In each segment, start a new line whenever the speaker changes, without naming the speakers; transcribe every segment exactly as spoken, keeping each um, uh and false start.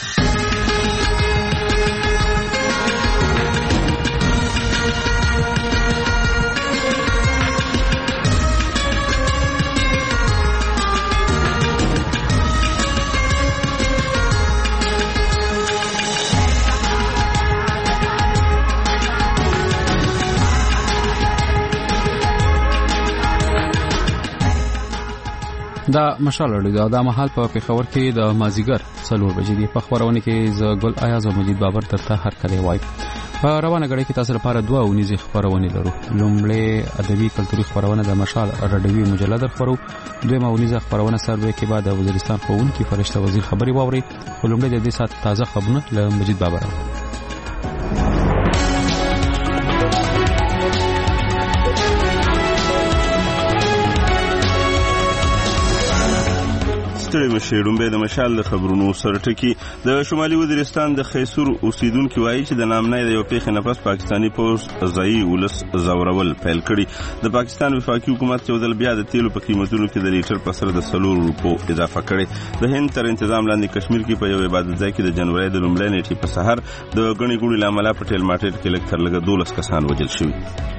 دا مشال اړیدا دا مهال په پیښور کې د مازیګر څلور بجې دی. په خبرونه کې ز ګل ایاز او مجید بابر ترته هر کله وای. په روانه غړي کې تاسو لپاره دوه ونیزي خبرونه لرو. لومړی ادبي کلتوري خبرونه د مشال رډوي مجلد خبرو، دویمه ونیزه خبرونه سروې کې بعد د وزیرستان ښوونکي فرشته وزیر خبري واوري. لومړی د دې سات تازه خبرونه له مجید بابر.
ستړي مشي ډومبه د مشال د خبرونو سره ټکی. د شمالي وزیرستان د خیسور اوسیدونکو وایي چې د نامنۍ د یو پیښې نفس پاکستانی پوز ځای ولس زورول پیل کړي. د پاکستان وفاقي حکومت یو ځل بیا د تیلو په قیمتونو کې د لیټر په سر د سلور روپو اضافه کړي. د هند تر تنظیم لاندې کشمیر کې په یو عبادت ځای کې د جنوري د لومړۍ نیټې په سحر د غني ګوړي لامل په ټیل مارکیټ کې لږ تر لږه دولس کسان وژل شوي.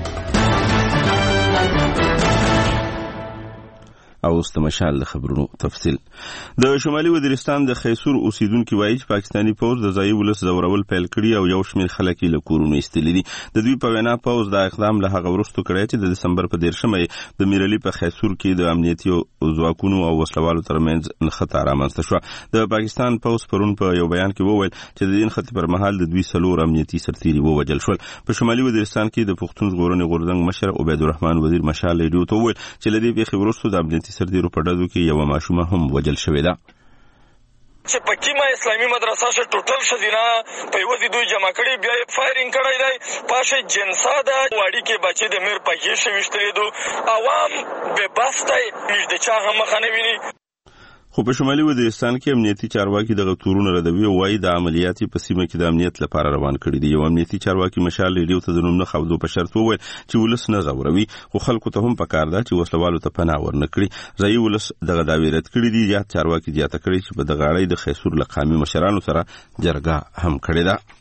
او استمشال د خبرونو تفصیل. د شمالي وزیرستان د خیسور اوسیدونکو وایي چې پاکستانی پوز د ځای ولس زورول پیل کړي او یو شمېر خلک له کورونو ایستلي دي. د دوی په وینا پوز دا اقدام له هغه وروسته کړی چې د دسمبر په دیرشمه د میرلي په خیسور کې د امنیتي ځواکونو او وسلوالو ترمنځ نښته رامنځته شوه. د پاکستان پوز پرون په یو بیان کې وویل چې د دې نښتې پر مهال د دوی څلور امنیتي سرتیري ووژل شول. په شمالي وزیرستان کې د پښتون ژغورنې غورځنګ مشر عبیدالرحمن وزیر مشال ریډیو ته وویل چې له دې پیښې وروسته د امنیتي سرتیرو په ډزو کې یو ماشومه هم وژل شوې ده.
چې پکیمه اسلامي مدرسه شه ټوټل شدینا په یو دي دوی جمع کړي بیا فایرینګ کړی دی پاشه جنسا ده واړی کې بچي د میر پکې شوشتري دو عوام به بسته مې د چا هم خنویني.
خو په شمالي وزیرستان کې امنیتي چارواکي دغه تورونه ردوي او وايي د عملیاتي په سیمه کې د امنیت لپاره روان کړي دي. یو امنیتي چارواکي مشال ریډیو ته د نوم نه خاوندو په شرط وویل چې ولس نه زوروي خو خلکو ته هم پکار ده چې وسلوالو ته پناه ورنکړي. ځای ولس دغه دعوی رد کړي دي. یا چارواکي زیاته کړي چې په دغه اړه د خیسور لقامي مشرانو سره جرګه هم کړې ده.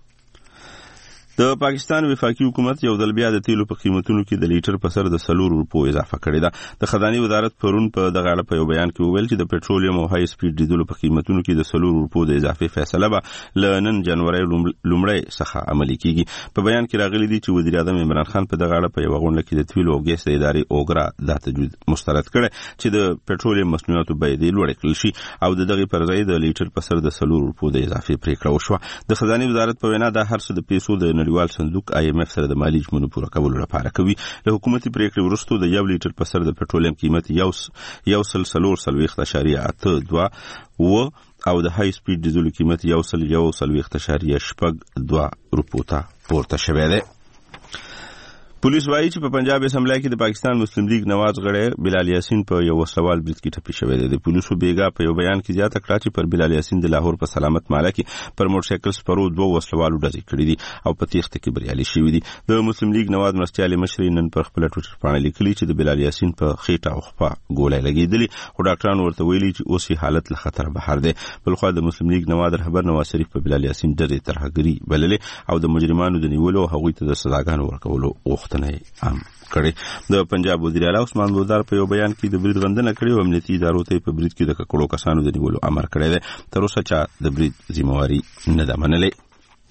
د پاکستان وفاقي حکومت یو ځل بیا د تیلو په قیمتونو کې د لیټر په سر د سلور روپو اضافه کړې ده. د خزاني وزارت پرون په دغه اړه په یو بیان کې وویل چې د پټرولیم او های سپیډ ډیزلو په قیمتونو کې د سلور روپو د اضافې فیصله به له نن جنوري لومړی څخه عملي کیږي. په بیان کې راغلي دي چې وزیر اعظم عمران خان په دغه اړه په یو غونډه کې د تیلو او ګیس د ادارې اوګرا د تجوید مسترد کړي چې د پټرولیم مصنوعاتو بیې د لوړ کړل شي او د دغه پر ځای د لیټر په سر د سلور روپو د اضافې پریکړه وشوه. د خزاني وزارت په وینا دا هر څه د پیسو د نړیوال صندوق آی ایم اف سره د مالی ژمنو پوره کولو لپاره کوي. له حکومتي پریکړې وروسته د یو لیټر په سر د پټرولیم قیمت یو یو سل سلور سلويخت اشاریه اته دوه و او د های سپیډ ډیزل قیمت یو سل یو سلويخت اشاریه شپږ دوه روپو ته پورته شوی دی. پولیس وایي چې په پنجاب اسمبلی کې د پاکستان مسلم لیگ نواز غړی بلال یاسین په یو سوال برید کې ټپي شوی دی. د پولیسو بیګا په یو بیان کې زیاته کړه چې پر بلال یاسین د لاهور په سلامت ماله کې پر موټر سایکل سپرو دوه وسلوالو ډزې کړې دي او په تیښته کې بریالي شوي دي. د مسلم لیگ نواز مرستیال مشر نن پر خپل ټویټر باندې لیکلي چې د بلال یاسین په خېټه او خپه ګولۍ لګېدلې خو ډاکټرانو ورته ویلي چې اوس یې حالت له خطر بهر دی. بلخوا د مسلم لیگ نواز رهبر نواز شریف په بلال یاسین ډزې ترهګري بللې او د مجرمانو د نیولو او هغوی ته د سزاګانو ورکولو غوښتنه یې هم کړي. د پنجاب وزیر اعلی عثمان بودار په یو بیان کې د برید غندنه کړې او امنیتي ادارو ته په برید کې د ککړو کسانو د نیولو امر کړی دی. تر اوسه چا د برید ذمہواری نه ده منلې.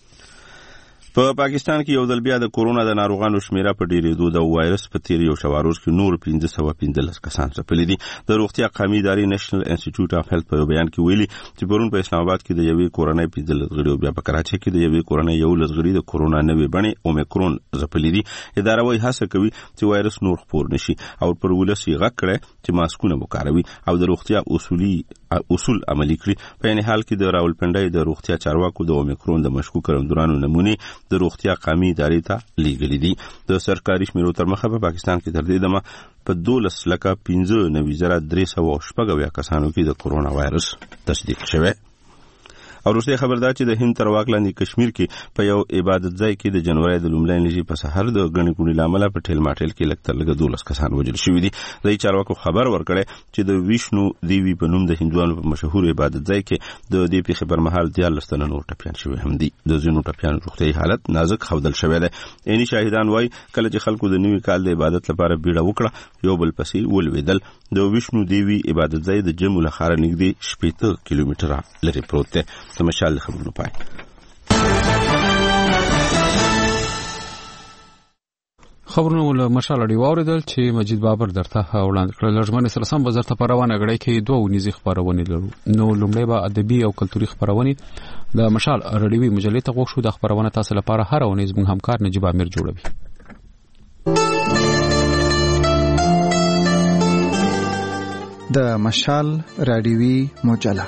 په پاکستان کې یو ځل بیا د کورونا د ناروغانو شمیره په ډیرېدو د وایرس په تیر یو شواروز کې نور پنځه سوه پنځلس کسان ځپلي دي. د روغتیا قومي ادارې نېشنل انسټیټیوټ اف هیلث په بیان کې ویلي چې پرون په اسلام آباد کې د یوې کورنۍ پنځلس غړي او بیا په کراچۍ کې د یوې کورنۍ یولس غړي د کورونا نوې بڼې اومیکرون ځپلي دي. اداره وايي هڅه کوي چې وایرس نور خپور نشي او پر ولس یې غږ کړی چې ماسکونه وکاروي او د روغتیا اصولي اصول عملي کړي. په یعنې حال کې د راولپنډۍ د روغتیا چارواکو د اومیکرون د مشکوک رندورانو نمونې د روغتیا قومي ادارې ته لیږلي دي. د سرکاري شمیرو تر مخه په پاکستان کې تر دې دمه په دولس لکه پنځه نوي زره درې سوه شپږ اویا کسانو کې د کورونا وایرس تصدیق شوی. او وروسته خبردار چې د هند تر واک لاندې کشمیر کې په یو عبادت ځای کې د جنوري د لومړۍ نیټې په سحر د غنی کونی لامل په ټیل ماټیل کې لکتر لګ دولس کسان وژل شوي دي. د چارواکو خبر ورکړی چې د ویشنو دیوی په نوم د هندوانو په مشهور عبادت ځای کې د دې پیښې پر مهال دیارلس تنه نور ټپیان شوي هم دي. د ځینو ټپیانو روغتیايي حالت نازک ښودل شوی دی. عیني شاهدان وایي کله چې خلکو د نوي کال د عبادت لپاره بیړه وکړه یو بل پسې ولوېدل. د ویشنو دیوی عبادت ځای د جمو له ښاره نږدې شپېته کیلومتره لرې پروت دی. د مشال خبرونو پای.
خبرونه ول مشال اړي واوریدل چې مجید بابر درته وړاندې کړل. لږمن سره سم وزارت په روانه غړي کې دوه ونیزي خبرونه لرو. نو لومړی به ادبي او کلتوري خبرونه د مشال رډیوي مجلې ته غوښ شو. د خبرونه تاسو لپاره هر ونیز موږ همکار نجيب امیر جوړوي.
د مشال رډیوي مجله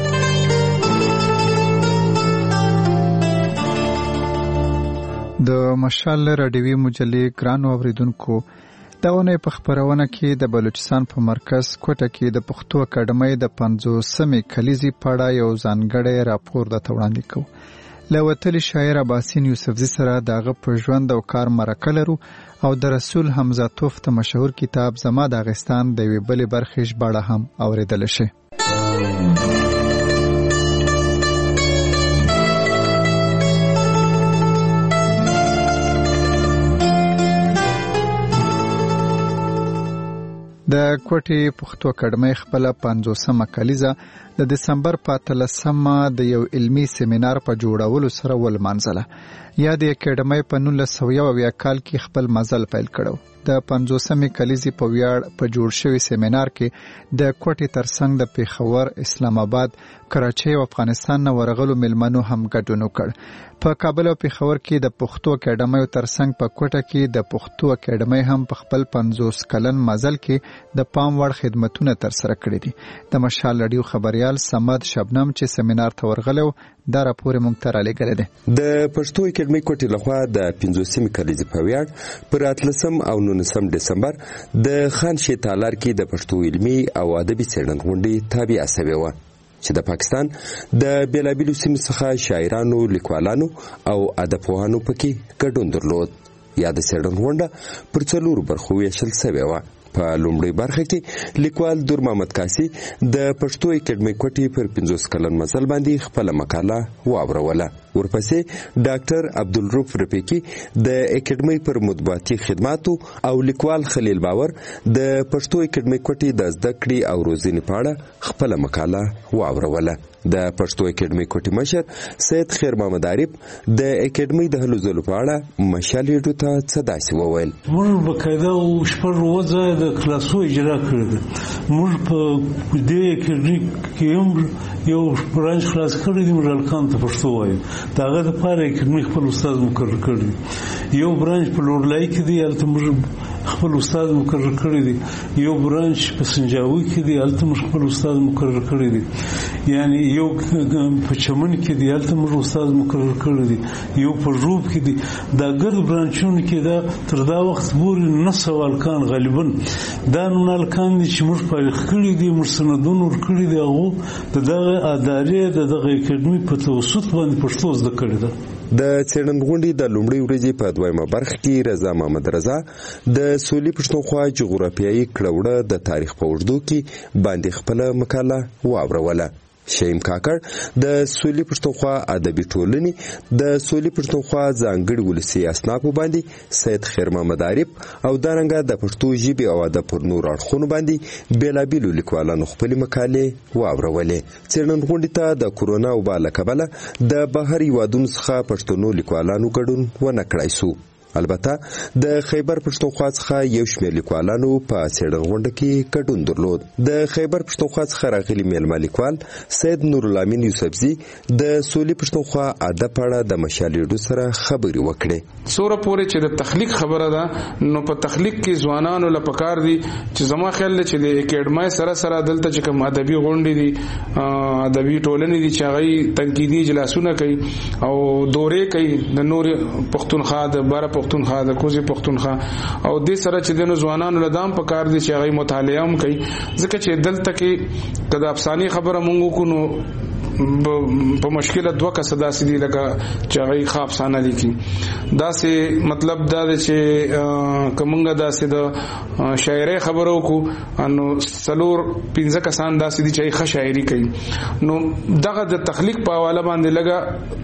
د مشال رډیوي مجلې ګرانو اوریدونکو دا ونه په خبرونه کې د بلوچستان په مرکز کوټه کې د پښتو اکاډمۍ د پنځوسمې کلیزي پاړه یو ځانګړی راپور د وړاندې کوي. له وتلي شاعر عباسین یوسفزي سره دغه په ژوند او کار مرکه لرو او د رسول حمزه توفت مشهور کتاب زما د افغانستان د وی بلې برخې ژباړه هم اوریدل شي. د کوټې پښتو اکاډمۍ خپل پنځوسمه کلیزه د دسمبر په اتلسمه د یو علمي سیمینار په جوړولو سره ولمانځله. یا د اکاډمۍ په نولس سوه یو اویا کال کې خپل مزل پیل کړو. د پنځوسمې کلیزې په ویاړ په جوړ شوی سیمینار کې د کوټې ترڅنګ د پیښور، اسلام آباد، کراچۍ او افغانستان نه ورغلو ملمنو هم ګډون وکړ. په کابل او پیښور کې د پښتو اکاډمۍ ترڅنګ په کوټه کې د پښتو اکاډمۍ هم په خپل پنځوس کلن مزل کې د پام وړ خدمتونه تر سره کړې دي. د مشال رادیو خبريال سمد شبنم چې سیمینار ته ورغلو دا راپور موږ ته را لېږلی دی.
د پښتو اکاډمۍ کوټې لخوا د پنځوسمې کلیزې په ویاړ پر اتلسم او نولسم ډسمبر د خان شي تالار کې د پښتو علمي او ادبي څېړنې غونډې تابع شوې وه چې د پاکستان د بیلابیلو سیمو څخه شاعرانو، لیکوالانو او ادبپوهانو پکې ګډون درلود. یا د څېړنې غونډه پر څلورو برخو ویشل شوې وه. په لومړۍ برخه کې لیکوال دور محمد کاسي د پښتو اکاډمۍ کوټې پر پنځوس کلن مزل باندې خپل مقاله واوروله. ورپسې ډاکټر عبدالروف رفیقي د اکاډمۍ پر مطبوعاتي خدماتو او لیکوال خلیل باور د پښتو اکاډمۍ کوټې د زده کړې او روزنې په اړه خپل مقاله واوروله. د پښتو اکاډمۍ کوټې مشر سید خیر محمد عارف د اکاډمۍ د هلو ځلو په اړه مشال ریډیو ته څه داسې وویل.
موږ بقاعده شپږ ورځې د کلاسو اجرا کړې ده. موږ په دې اکاډمۍ کې هم یو برانچ خلاص کړی دی. موږ الکان ته پښتو وایو. د هغه دپاره اکاډمۍ خپل استاد مقرر کړی دی. یو برانچ په لورلای کې دی، هلته موږ خپل استاد مقرر کړی دی. یو برانچ په سنجاوي کې دی، هلته موږ خپل استاد مقرر کړی دی. یعنی یو په چمن کې دی، هلته موږ استاد مقرر کړی دی. یو په روب کې دی. دا ګرد برانچونه کې دا تر دا وخت پورې نه سوه الکان غالبا دا نون الکان دي چې موږ فارغ کړي دي، موږ سندونه ورکړي دي. هغو د دغه ادارې د دغه اکاډمۍ په توسط باندې پښتو زده کړې ده.
د څېړنې غونډې د لومړۍ ورځې په دویمه برخه کې رضا محمد رضا د سولې پښتونخوا جغرافیایي کړوړه د تاریخ په اوږدو کې باندې خپله مقاله واوروله. شیم کاکړ د سولې پښتونخوا ادبي ټولنې د سولې پښتونخوا ځانګړي ولسي اسنافو باندې سید خیر محمد عارف او دارنګه د پښتو ژبې او ادب پر نور اړخونو باندې بیلابیلو لیکوالانو خپلې مقالې واورولې. څېړنې غونډې ته د کورونا وبا له کبله د بهر هېوادونو څخه پښتنو لیکوالانو ګډون ونه کړای سو. البته د خیبر پښتونخوا څخه یو شمېر لیکوالانو په څېړنې غونډه کې ګډون درلود. د خیبر پښتونخوا څخه راغلي میلمه لیکوال سید نورالامین یوسفزي د سولې پښتونخوا ادب په اړه د مشال ریډیو سره خبرې وکړې.
څوره پورې چې د تخلیق خبره ده نو په تخلیق کې ځوانانو له پکار دي چې زما خیال دی چې د اکاډمۍ سره سره دلته چې کوم ادبي غونډې دي، ادبي ټولنې دي چې هغه تنقیدي اجلاسونه کوي او دورې کوي د نور پښتونخوا د بار پښتونخوا د کوزي پښتونخوا او د سره چې د ځوانانو لدام په کار دي چې هغه مطالعه هم کوي. ځکه چې دلته کې کله افساني خبره مونږ کو نو په مشکله دوه کس داسې دي لکه چې هغه ښه افسانه لیکي. داسې مطلب دا دی چې کومنګ داسې د شاعرۍ خبرو کو نو څلور پنځه کسان داسې دي چې ښه شاعري کوي. نو دغه د تخلیق په حواله باندې لګه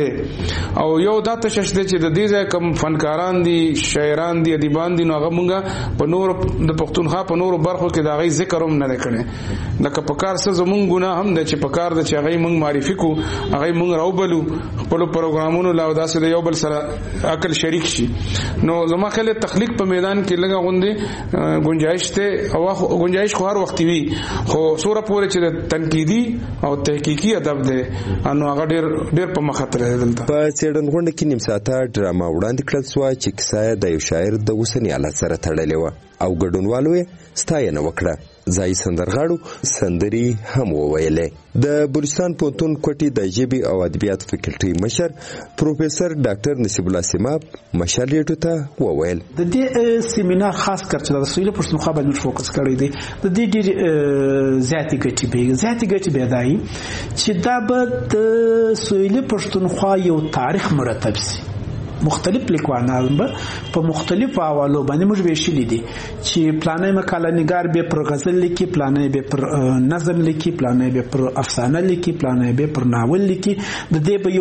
تششته او یو دا تششته چې د دې ځای کوم فنکاران دي شاعران دي ادیبان دي نو هغه مونږه په نور د پښتونخوا په نورو برخو کې دا غي ذکر هم نه کړي. لکه په کار څه زمونږ ګناه هم د چې په کار د چې هغه مونږ معرفي کو هغه مونږ راوبلو خپل پروګرامونو لا داسې د یو بل سره عقل شریک شي. نو زما خیال تخلیق په میدان کې لګا غوندي گنجائش ته او گنجائش خو هر وخت وي خو سوره پورې چې د تنقیدي او تحقیقي ادب دی نو هغه ډیر ډیر په مخ ته دلته.
په څېړن غونډه کې نیم ساعته ډراما وړاندې کړل شو چې کیسه د یو شاعر د اوسنی حالت سره تړلې و او ګډونوالو یې ستاینه وکړه. ځای سندرغاړو سندري هم وویلې. د بلوچستان پوهنتون کوټې د ژبې او ادبیات فیکلټي مشر پروفیسور ډاکټر نصیب الله سیماب مشال ریټو ته وویل
د دې سیمینار خاص کر چې د سویل پښتونخوا باندې فوکس کړی دی د دې ډېر زیاتې ګټې به زیاتې ګټې به دای چې دا به د سویل پښتونخوا یو تاریخ مرتب سي. مختلف لیکوالان به په مختلفو حوالو باندې موږ ویشلې دي چې پلانې مقاله نگار به پر غزل لیکي پلانې به پر نظم لیکي پلانې به پر افسانه لیکي پلانې به پر ناول لیکي د دې به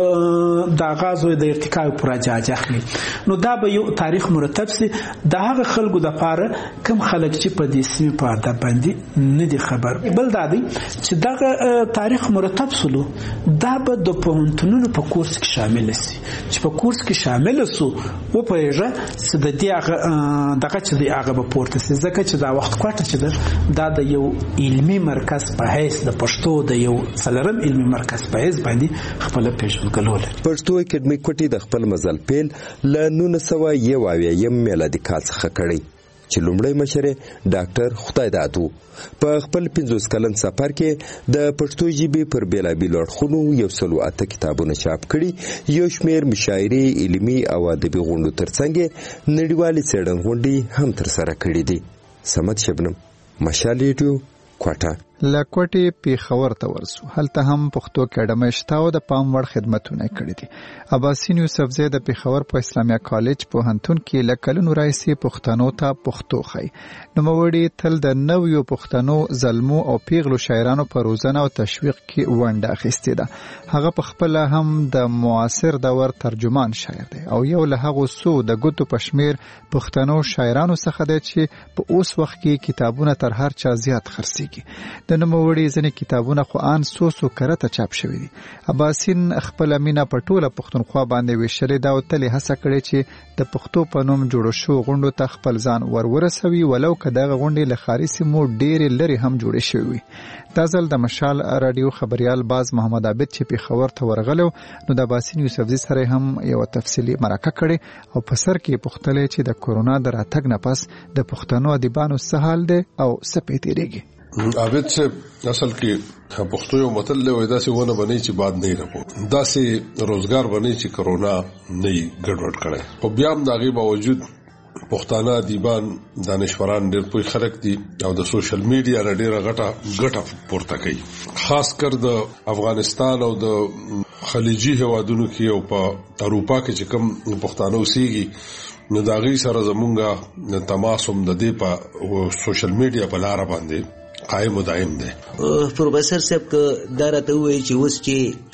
یو د آغاز او د ارتقا پروژه اخلي. نو دا به یو تاریخ مرتب سي د هغه خلکو د پاره کم خلک چې په دې سیمه په ادب باندې نه دي خبر. بل دا دی چې دغه تاریخ مرتب سلو دا به د پوهنتونونو په کورس کې شامل شي چې په کورس کې شامل سو او په یوه چې د دې هغه دغه چې د هغه په پورته سي ځکه چې دا وخت کوټه چې دا د یو علمي مرکز په حیث د پښتو د یو څلورم علمي مرکز په حیث باندې خپل پیژندګلو لري.
پښتو اکیډمي کوټې د خپل مزل پیل ل نولس سوه یو اویایم میلادي کال څخه کړی چې لومړی مشر ډاکټر خدای دادو په خپل پنځوس کلن سفر کې د پښتو ژبې پر بیلابیلو اړخونو یو سل اته کتابونه چاپ کړي. یو شمېر مشاعرې علمي او ادبي غونډو ترڅنګ نړیوالې څېړنې غونډې هم ترسره کړي دي. سمت شبنم مشال ریډیو کوټه
لکوټي پیښور ته ورسو. هلته هم پښتو اکیډمي شته او د پام وړ خدمتونه کړې دي. عباسین یوسفزی د پیښور په اسلامیه کالج پوهنتون کې لکلونو راځي پښتنو ته پښتو خي. نو موړي تل د نویو پښتنو زلمو او پیغلو شاعرانو په روزنه او تشویق کې ونډه اخیستې ده. هغه په خپل هم د معاصر دور ترجمان شاعر دی او یو له هغه سو د ګوتو پښمیر پښتنو شاعرانو څخه دی چې په اوس وخت کې کتابونه تر هر چا زیات خرڅيږي. د نوموړي ځنې کتابونه خو ان سو سو کرته چاپ شوی دي. عباسین خپل مینا په ټوله پښتونخوا باندې ویشلې دا او تل هڅه کړې چې د پښتو په نوم جوړ شو غونډو ته خپل ځان ورورسوي ولو کداغه غونډې له خارسي مو ډېر لري هم جوړې شوی. تازل د مشال رادیو خبريال باز محمد عابد چې په خبر ته ورغلو نو د عباسین یوسفزی سره هم یو تفصیلی مرکه کړي او په سر کې پښتلې چې د کورونا د راتګ نه پس د پښتنو ادیبانو سهال دي او سپېتېږي.
عابد سے اصل کې پښتو یو متل له ودا سي ونه بنې چې باد نه راپو دا سي روزګار بنې چې کرونا نه ګډوډ کړي. په بیا هم دغه باوجود پښتانه دیبان دانشوران ډېر پوي خلک دي او د سوشل میډیا ډېر غټه غټه پورته کوي. خاص کر د افغانستان او د خلیجي هوادونو کې او په اروپا کې چې کوم پښتانه اوسېږي نو داغي سره زمونږه تماسم د دې په سوشل میډیا په لار باندې قائم و دائم دی.
پروفیسر صاحب که دا راته وایي چې اوس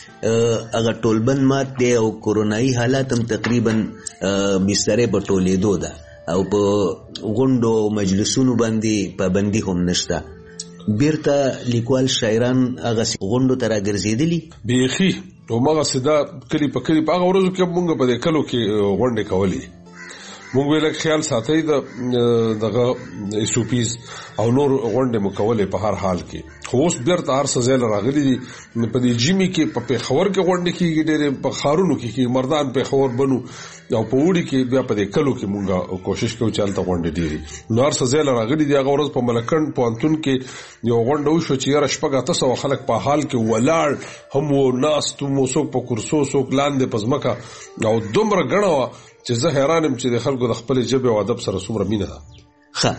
چې هغه ټولبند مات دی او کورونایي حالات هم تقریبا بسترې په ټولېدو ده او په غونډو مجلسونو باندې پابندي هم نشته بیرته لیکوال شاعران هغه غونډو ته راګرځېدلي
بیخي نو مغه صدا کلی په کلی په هغه ورځو کې مونږ په دې کلو کې غونډې کولې. مونږ ویل خیال ساتي د دغه ایسوپیز او نور غونډې مکولې په هر حال کې خو اوس بیرته هر څه ځای راغلي دي. په دې جیمی کې په پیښور کې غونډې کېږي ډېرې په خارونو کې کې مردان پیښور بنو او په وړي کې بیا په دې کلو کې مونږه کوشش کوو چې هلته غونډې ډېرې نو هر څه ځای راغلي دي. هغه ورځ په ملکنډ پوهنتون کې یو غونډه وشوه چې یاره شپږ اته سوه خلک په حال کې ولاړ هم و ناست هم څوک په کرسو څوک لاندې په ځمکه او دومره ګڼه وه چې زه حیران یم چې د خلکو د خپلې ژبې او ادب سره څومره مینه ده.
ښه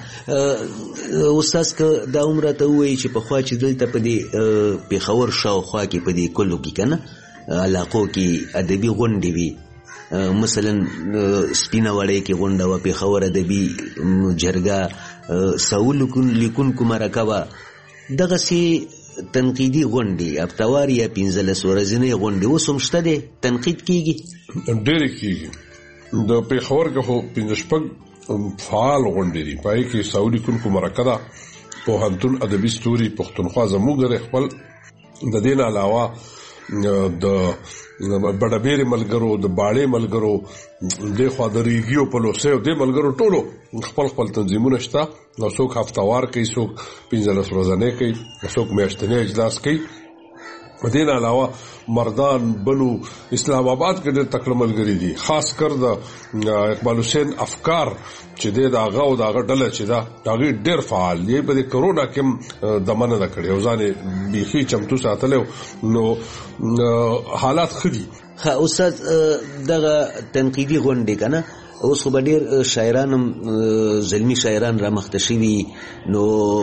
استاد که دا عمره ته وایي چې په خوا چې دلته په دې پېښور شاوخوا کې په دې کلو کې که نه علاقو کې ادبي غونډې وي، مثلا سپینه وړی کې غونډه وه، پېښور ادبي جرګه، ساو لیکونکو مرکه وه، دغسې تنقیدي غونډې هفتوار یا پنځلس ورځنۍ غونډې اوس هم شته دی؟ تنقید کېږي؟
ډېرې کېږي. د پېښور کې خو پنځه شپږ فعال غونډې دي، په هغې کې ساو لیکونکو مرکه ده، پوهنتون ادبي ستوري، پښتونخوا زموږ دی خپل، د دې نه علاوه د بډبېرې ملګرو، د باړې ملګرو، دېخوا د ریګیو پلوسیو دې ملګرو ټولو خپل خپل تنظیمونه شته. نو څوک هفتوار کوي، څوک پنځلس ورځنی کوي، څوک میاشتنی اجلاس کوي. په دې نه علاوه مردان، بنو، اسلام آباد کې ډېر تکړه ملګري دي، خاص کر د اقبال حسین افکار چې دی د هغه او د هغه ډله چې ده د هغې ډېر فعال دی. په دې کرونا کې هم دمنه ده کړې او ځان یې بیخي چمتو ساتلی، نو حالات ښه دي.
ښه استاد، دغه تنقیدي غونډې که نه اوس خو به ډېر شاعران هم زلمي شاعران را مخته شوي، نو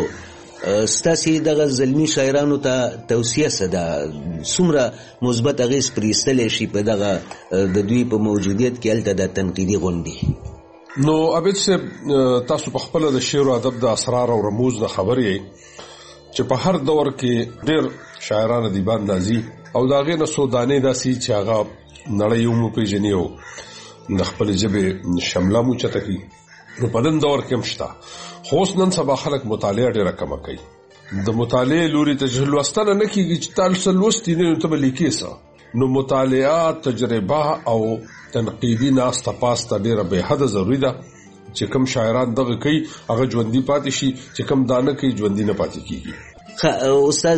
ستاسې دغه زلمي شاعرانو ته توصیه څه ده؟ څومره مثبت اغېز پرې ایستلی شي په دغه د دوی په موجودیت کې هلته د تنقیدي غونډې؟
نو عابد صاحب، تاسو په خپله د شعر او ادب د اسرار او رموز نه خبر یې چې په هر دور کې ډېر شاعران ادیبان نازي او د هغې نه څو دانې داسې چې هغه نړۍ هم وپېژني او د خپلې ژبې شمله هم اوچته کړي. نو په نن دور کې هم شته، خو اوس نن سبا خلک مطالعه ډېره کمه کوي. د مطالعې لوري ته چې لوستنه نه کېږي چې تا څه لوستي نه نو ته به لیکې څه. نو مطالعه، تجربه او تنقیدي ناسته پاسته ډېره بې حده ضروري ده چې کوم شاعران دغه کوي هغه ژوندي پاتې شي، چې کوم دا نه کوي ژوندي نه پاتې کېږي.
استاد،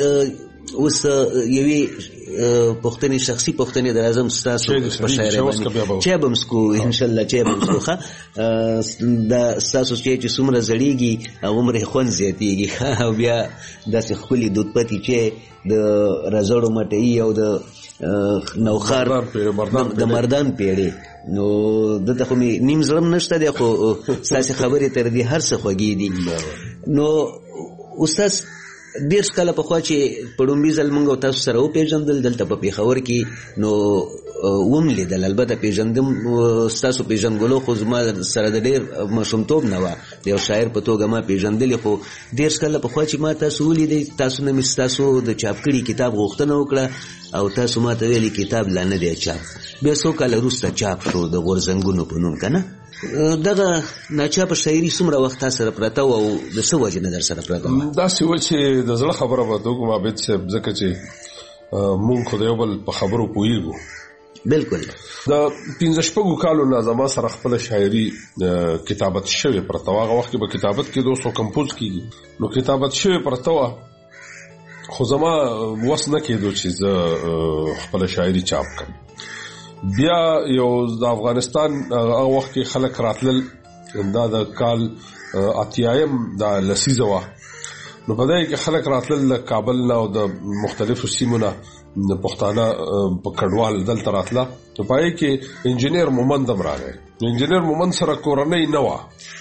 اوس یوې پوښتنې شخصي پوښتنې د اعظم ستاسو په شاعرۍ باندې چای به م څکو انشاءالله چای به م څکو. ښه، دا ستاسو چای چې څومره زړېږي هغومره یې خوند زیاتېږي، او بیا داسې ښکلي دودپتي چای د رزړو مټۍ او د نوخار د مردان پیړې. نو دلته خو مې نیم زړه م نشته دی، خو ستاسې خبرې تر دې هر څه خوږې دي. نو استاد، دېرش کاله پخوا چې په ډومبي ځل موږ او تاسو سره وپېژندل دلته په پېښور کې، نو وم لیدل، البته پېژندم ستاسو پېژندګلو خو زما سره د ډېر ماشومتوب نه وه، د یو شاعر په توګه ما پېژندلې، خو دېرش کاله پخوا چې ما تاسو ولیدئ، تاسو نه مې ستاسو د چاپ کړي کتاب غوښتنه وکړه او تاسو ما ته ویلي کتاب لا نه دی چاپ. بیا څو کاله وروسته چاپ شو د غورځنګونو په نوم که نه. دغه ناچاپه شاعري څومره وخت تا سره پرته وه او د څه وجې نه در سره پرته وه؟
داسې وه چې د زړه خبره به ته وکړم عابد صاحب، ځکه چې مونږ خو د یو بل په خبرو پوهېږو.
بلکل.
د پنځه شپږو کالو نه زما سره خپله شاعري کتابت شوې پرته وه. هغه وخت کې به کتابت کېدو څو کمپوز کېږي، نو کتابت شوې پرته وه، خو زما وس نه کېدو چې زه خپله شاعري چاپ کړم. بیا یو د افغانستان هغه وخت کې خلک راتلل، دا د کال اتیایم دا لسیزه وه، نو په دې کې خلک راتلل د کابل نه او د مختلفو سیمو نه د پښتانه په کډوال دلته راتله. نو په دې کې انجینیر مومند هم راغی. انجینیر مومند سره کورنۍ نه وه،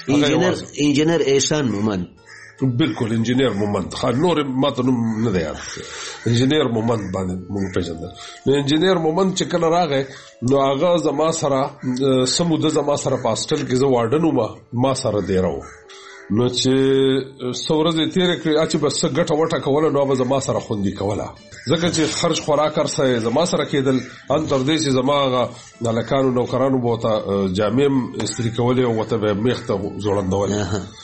انجینیر احسان مومند.
بالکل انجینیر مومند، نور ما ته نوم نه دی یاد، انجینیر مومند باندې موږ پېژندل. نو انجینیر مومند چې کله راغی نو هغه زما سره څه موده زما سره په هاسټل کې زه واردن وم، ما سره دیره و. نو چې څو ورځې تېرې کړې چې بس څه ګټه وټه کوله نو به زما سره خوندي کوله، ځکه چې خرج خوراک هر څه زما سره کېدل. ان تر دې چې زما هغه هلکانو نوکرانو به ورته جامې هم استري کولې او ورته به یې میخ ته ځوړندولې.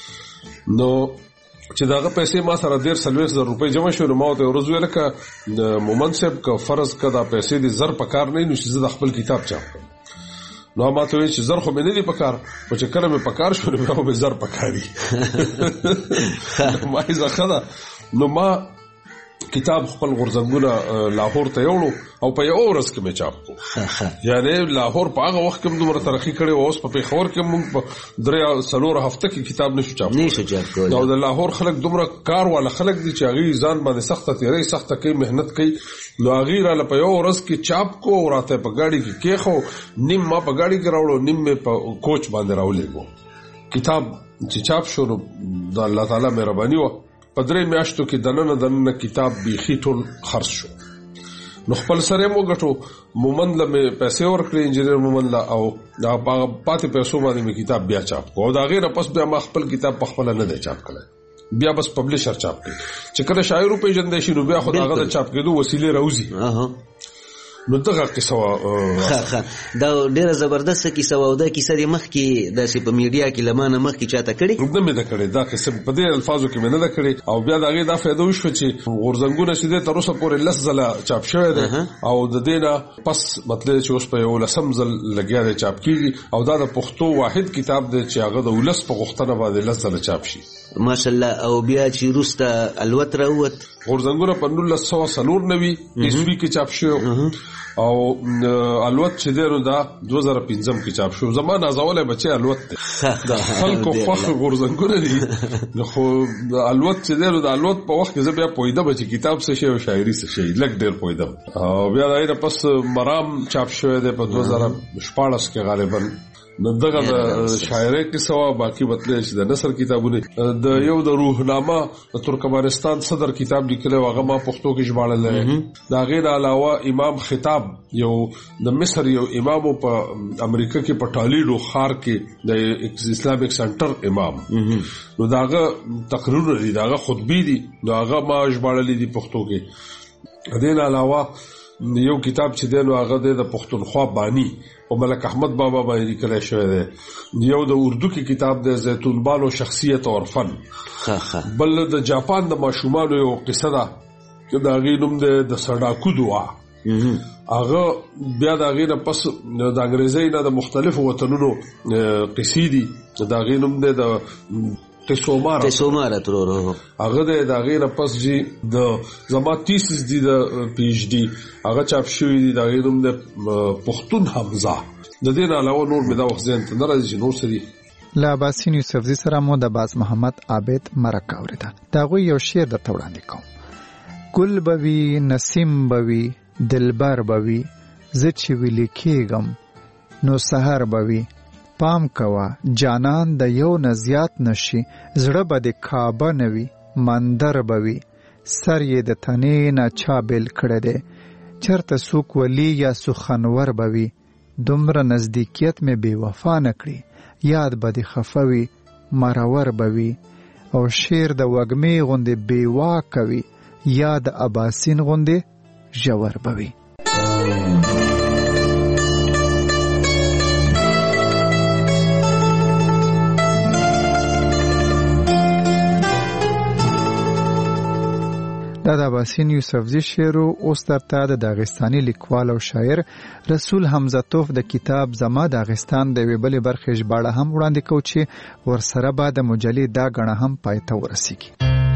نو چې دغه پیسې ما سره ډېر څلوېښت زره روپۍ جمع شوې، نو ما ورته یو ورځ ویله که مومند صاحب که فرض که دا پیسې دې زر په کار نه وي نو چې زه د خپل کتاب چاپ کړم. نو ما ته ویل چې زر خو مې نه دي په کار، خو چې کله مې په کار شو نو بیا خو مې زر په کار دي. ما یې زه ښه ده. نو ما کتاب خپل غورځنګونه لاهور ته یوړو او په یو ورځ کې مې چاپ کړو. یعنې لاهور په هغه وخت کې هم دومره ترقي کړې وه، اوس په پېښور کې موږ په درې څلور هفته کې کتاب نشو چاپ کړو. او د لاهور خلک دومره کار والا خلک دي چې هغوی ځان باندې سخته تېرۍ سخته کوي، محنت کوي. نو هغوی راله په یو ورځ کې چاپ کړو او راته په ګاډي کې کېښو، نیم ما په ګاډي کې راوړو، نیم مې په کوچ باندې راولېږو. کتاب چې چاپ شو نو د الله تعالی مهرباني و په درې میاشتو کې دننه دننه کتاب بیخي ټول خرڅ شو. نو خپل سره مو غټو مومند له پیسې ورکړي انجینر مومند لا او دا پاتې پیسو باندې می کتاب بیا چاپ کو او دا غیر پس بیا ما خپل کتاب په خپل نه دی چاپ کړی بیا بس پبلشر چاپ کړي چې کله شاعر په جندې شي نو بیا خدای غږ چاپ کېدو وسیله راوځي. نو دغه قصه
ها دا ډیره زبردست کیسه و. دا کیسه د مخ کې د سی په میډیا کې لمانه مخ کې چاته کړي
نه مې دا کړي دا قصه په دې الفاظو کې مې نه دا کړي او بیا دا غي دا فائدہ وشو چې غورزنګونه چې تر اوسه پورې لس ځله چاپ شوی دی او د دینه پس مطلب چې اوس په یو لسم ځل لګیا دی چاپ کیږي او دا د پښتو واحد کتاب دی چې هغه د ولس په غوښتنه باندې لس ځله چاپ شي
ماشاءالله. او بیا چې روسته الوت راوت
غورزنګونه په نولس سوه څلور نوي عیسوي کې چاپ شو او الوت چې دی نو دا دوه زره پنځم کې چاپ شو. زما نازولی بچی الوت دی د خلکو خوښ غورزنګونه دي خو الوت چې دی نو د الوت په وخت کې زه بیا پوهېدم چې کتاب څه شی او شاعري څه شی لږ ډېر پوهېدم او بیا د هغې نه پس مرام چاپ شوی دی په دوه زره شپاړس کې غالبا. نو دغه د شاعرۍ کیسه وه باقي مطلب چې د نثر کتابونه د یو د روحنامه د ترکمنستان صدر کتاب لیکلی و هغه ما پښتو کې ژباړلی. د هغې نه علاوه امام خطاب یو د مصر یو امام په امریکا کې په ټالیډو ښار کې د اسلامیک سنټر امام نو د هغه تقریرونه دي د هغه خطبې دي نو هغه ما ژباړلی دي پښتو کې. د دې نه علاوه یو کتاب چې دی نو هغه د پښتونخوا بانی او ملک احمد بابا باندې لیکل شوی دی. یو د اردو کې کتاب دی زیتون بانو شخصیت اور فن. بل د جاپان د ماشومانو یو قصه ده چې د هغې نوم دی د سډاکو دعا. هغه بیا د هغې نه پس د انګریزۍ نه د مختلفو وطنونو قصې دي د هغې نوم دی د تسوماره
تسوماره ترورو
هغه د هغې نه پس جی د زما تیسیس دی د پی ایچ ډي هغه چاپ شوی دی د هغې نوم د پښتون حمزه. د دې نه علاوه نور مې دا وخت ذهن ته نه راځي چې نور څه دي.
له عباسین یوسفزي سره مو د باز محمد عابد مرکه اورېده. د هغوی یو شعر درته وړاندې کوم. ګل به وي نسیم به وي دلبر به وي زه چې ویلې کېږم نو سحر به وي پام کوه جانان د یو نه زیات نشي زړه به د کعبه نه وي مندر به وي سر یې د تنې نه چا بیل کړی دی چېرته څوک ولی یا سخنور به وي دومره نزدیکیت مې بې وفا نه کړي یاد به د خفه وي مرور به وي او شعر د وږمې غوندې بې واکه وي یا د اباسین غوندې ژور به وي. دا د عباسین یوسفزي شعر اوس درته د داغستاني لیکوال او شاعر رسول حمزه توف د کتاب زما داغستان د یوې بلې برخې ژباړه هم وړاندې کوو چې ورسره به د مجلې دا ګڼه هم پای ته ورسیږي.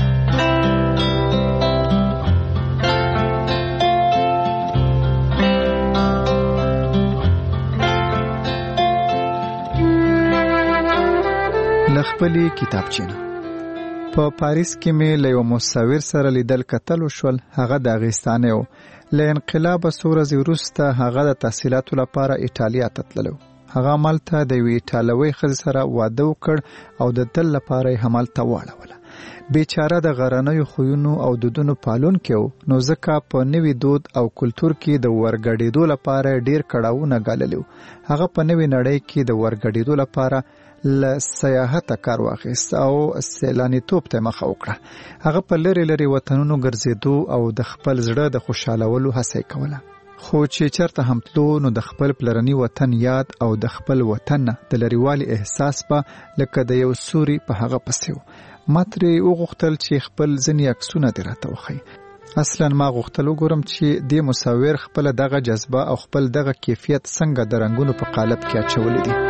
له خپلې کتابچې نه په پاریس کې مې له یو مصور سره لیدل کتل وشول. هغه داغستانی و. له انقلابه څو ورځې وروسته هغه د تحصیلاتو لپاره ایټالیا ته تللی و. هغه همالته د یوې ایټالوۍ ښځې سره واده وکړ او د تل لپاره یې همالته واړوله. بیچاره د غرنیو خویونو او دودونو پالونکی و نو ځکه په نوي دود او کلتور کې د ورګډېدو لپاره ډېر کړاوونه ګاللي و. هغه په نوې نړۍ کې د ورګډېدو لپاره له سیاحته کار واخیست او سیلانیتوب ته مخه وکړه. هغه په لرې لرې وطنونو ګرځېدو او د خپل زړه د خوشحالولو هڅه یې کوله. خو چې چېرته هم تلو نو د خپل پلرني وطن یاد او د خپل وطن نه د لرېوالي احساس به لکه د یو سوري په هغه پسې و. ما ترې وغوښتل چې خپل ځینې عکسونه دې راته وښیي. اصلا ما غوښتل وګورم چې دې مصور خپله دغه جذبه او خپل دغه کیفیت څنګه د رنګونو په قالب کې اچولی دي.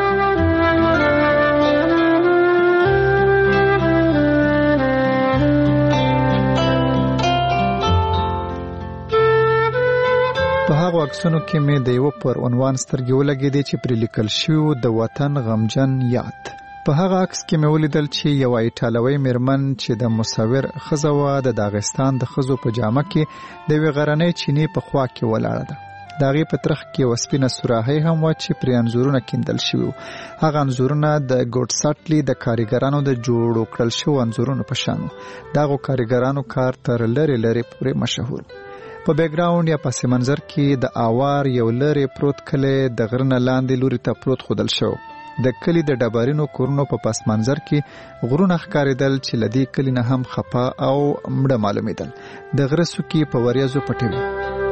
په هغو عکسونو کې مې د یوه پر عنوان سترګې ولګېدې چې پرې لیکل شوي د وطن غمجن یاد. په هغه عکس کې مې ولیدل چې یوه ایټالوۍ میرمن چې د مصور ښځه وه د داغستان د ښځو په جامه کې د یوې غرنۍ چینې په خوا کې ولاړه ده. د هغې په ترخ کې یوه سپینه سوراهۍ هم وه چې پرې انځورونه کیندل شوي وو. هغه انځورونه د ګوټساټلي د کارګرانو د جوړو کړل شوو انځورونو په شان وو. د هغو کارګرانو کار تر لرې لرې پورې مشهور. په بیکګراوند یا پس منظر کې د آوار یو لرې پروت کلی د غره نه لاندې لوري ته پروت ښودل شوی. د کلي د ډبرینو کورونو په پس منظر کې غرونه ښکارېدل چې له دې کلي نه هم خپه او مړه معلومېدل. د غره څوکې په وریځو پټې وې.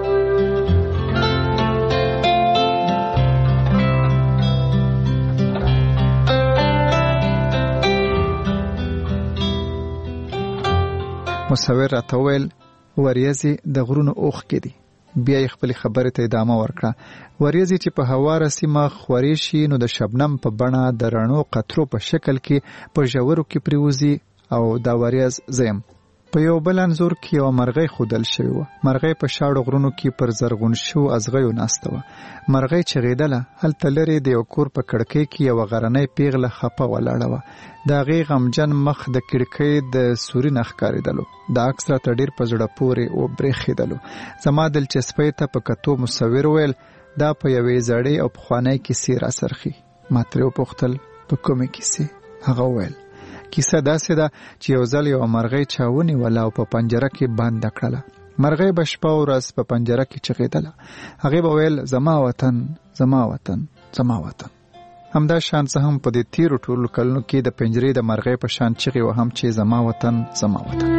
مصور راته وویل وریځې د غرونو اوښکې دي. بیا یې خپلې خبرې ته ادامه ورکړه. وریځې چې په هواره سیمه خورې شي نو د شبنم په بڼه د رڼو قطرو په شکل کې په ژورو کې پریوزي او دا وریځ زه یم. په یو بل انځور کې یوه مرغۍ ښودل شوې وه. مرغۍ په شاړو غرونو کې پر زرغون شوو ازغیو ناسته وه. مرغۍ چغېدله. هلته لرې د یو کور په کړکۍ کې یوه غرنۍ پیغله خپه ولاړه وه. د هغې غمجن مخ د کړکۍ د سوري نه ښکارېدلو. د عکس راته ډېر په زړه پورې وبرېښېدلو. زما دلچسپۍ ته په کتو مصور وویل دا په یوې زړې او پخوانۍ کیسې راڅرخي. ما ترې وپوښتل په کومې کیسې؟ هغه وویل کیسه داسې ده چې یو ځل یوه مرغۍ چا ونیوله او په پنجره کې بنده کړله. مرغۍ به شپه ورځ په پنجره کې چغېدله. هغې به ویل زما وطن زما وطن زما وطن. همدا شان څه هم په دې تیرو ټولو کلونو کې د پنجرې د مرغۍ په شان چغې وهم چې زما وطن زما وطن.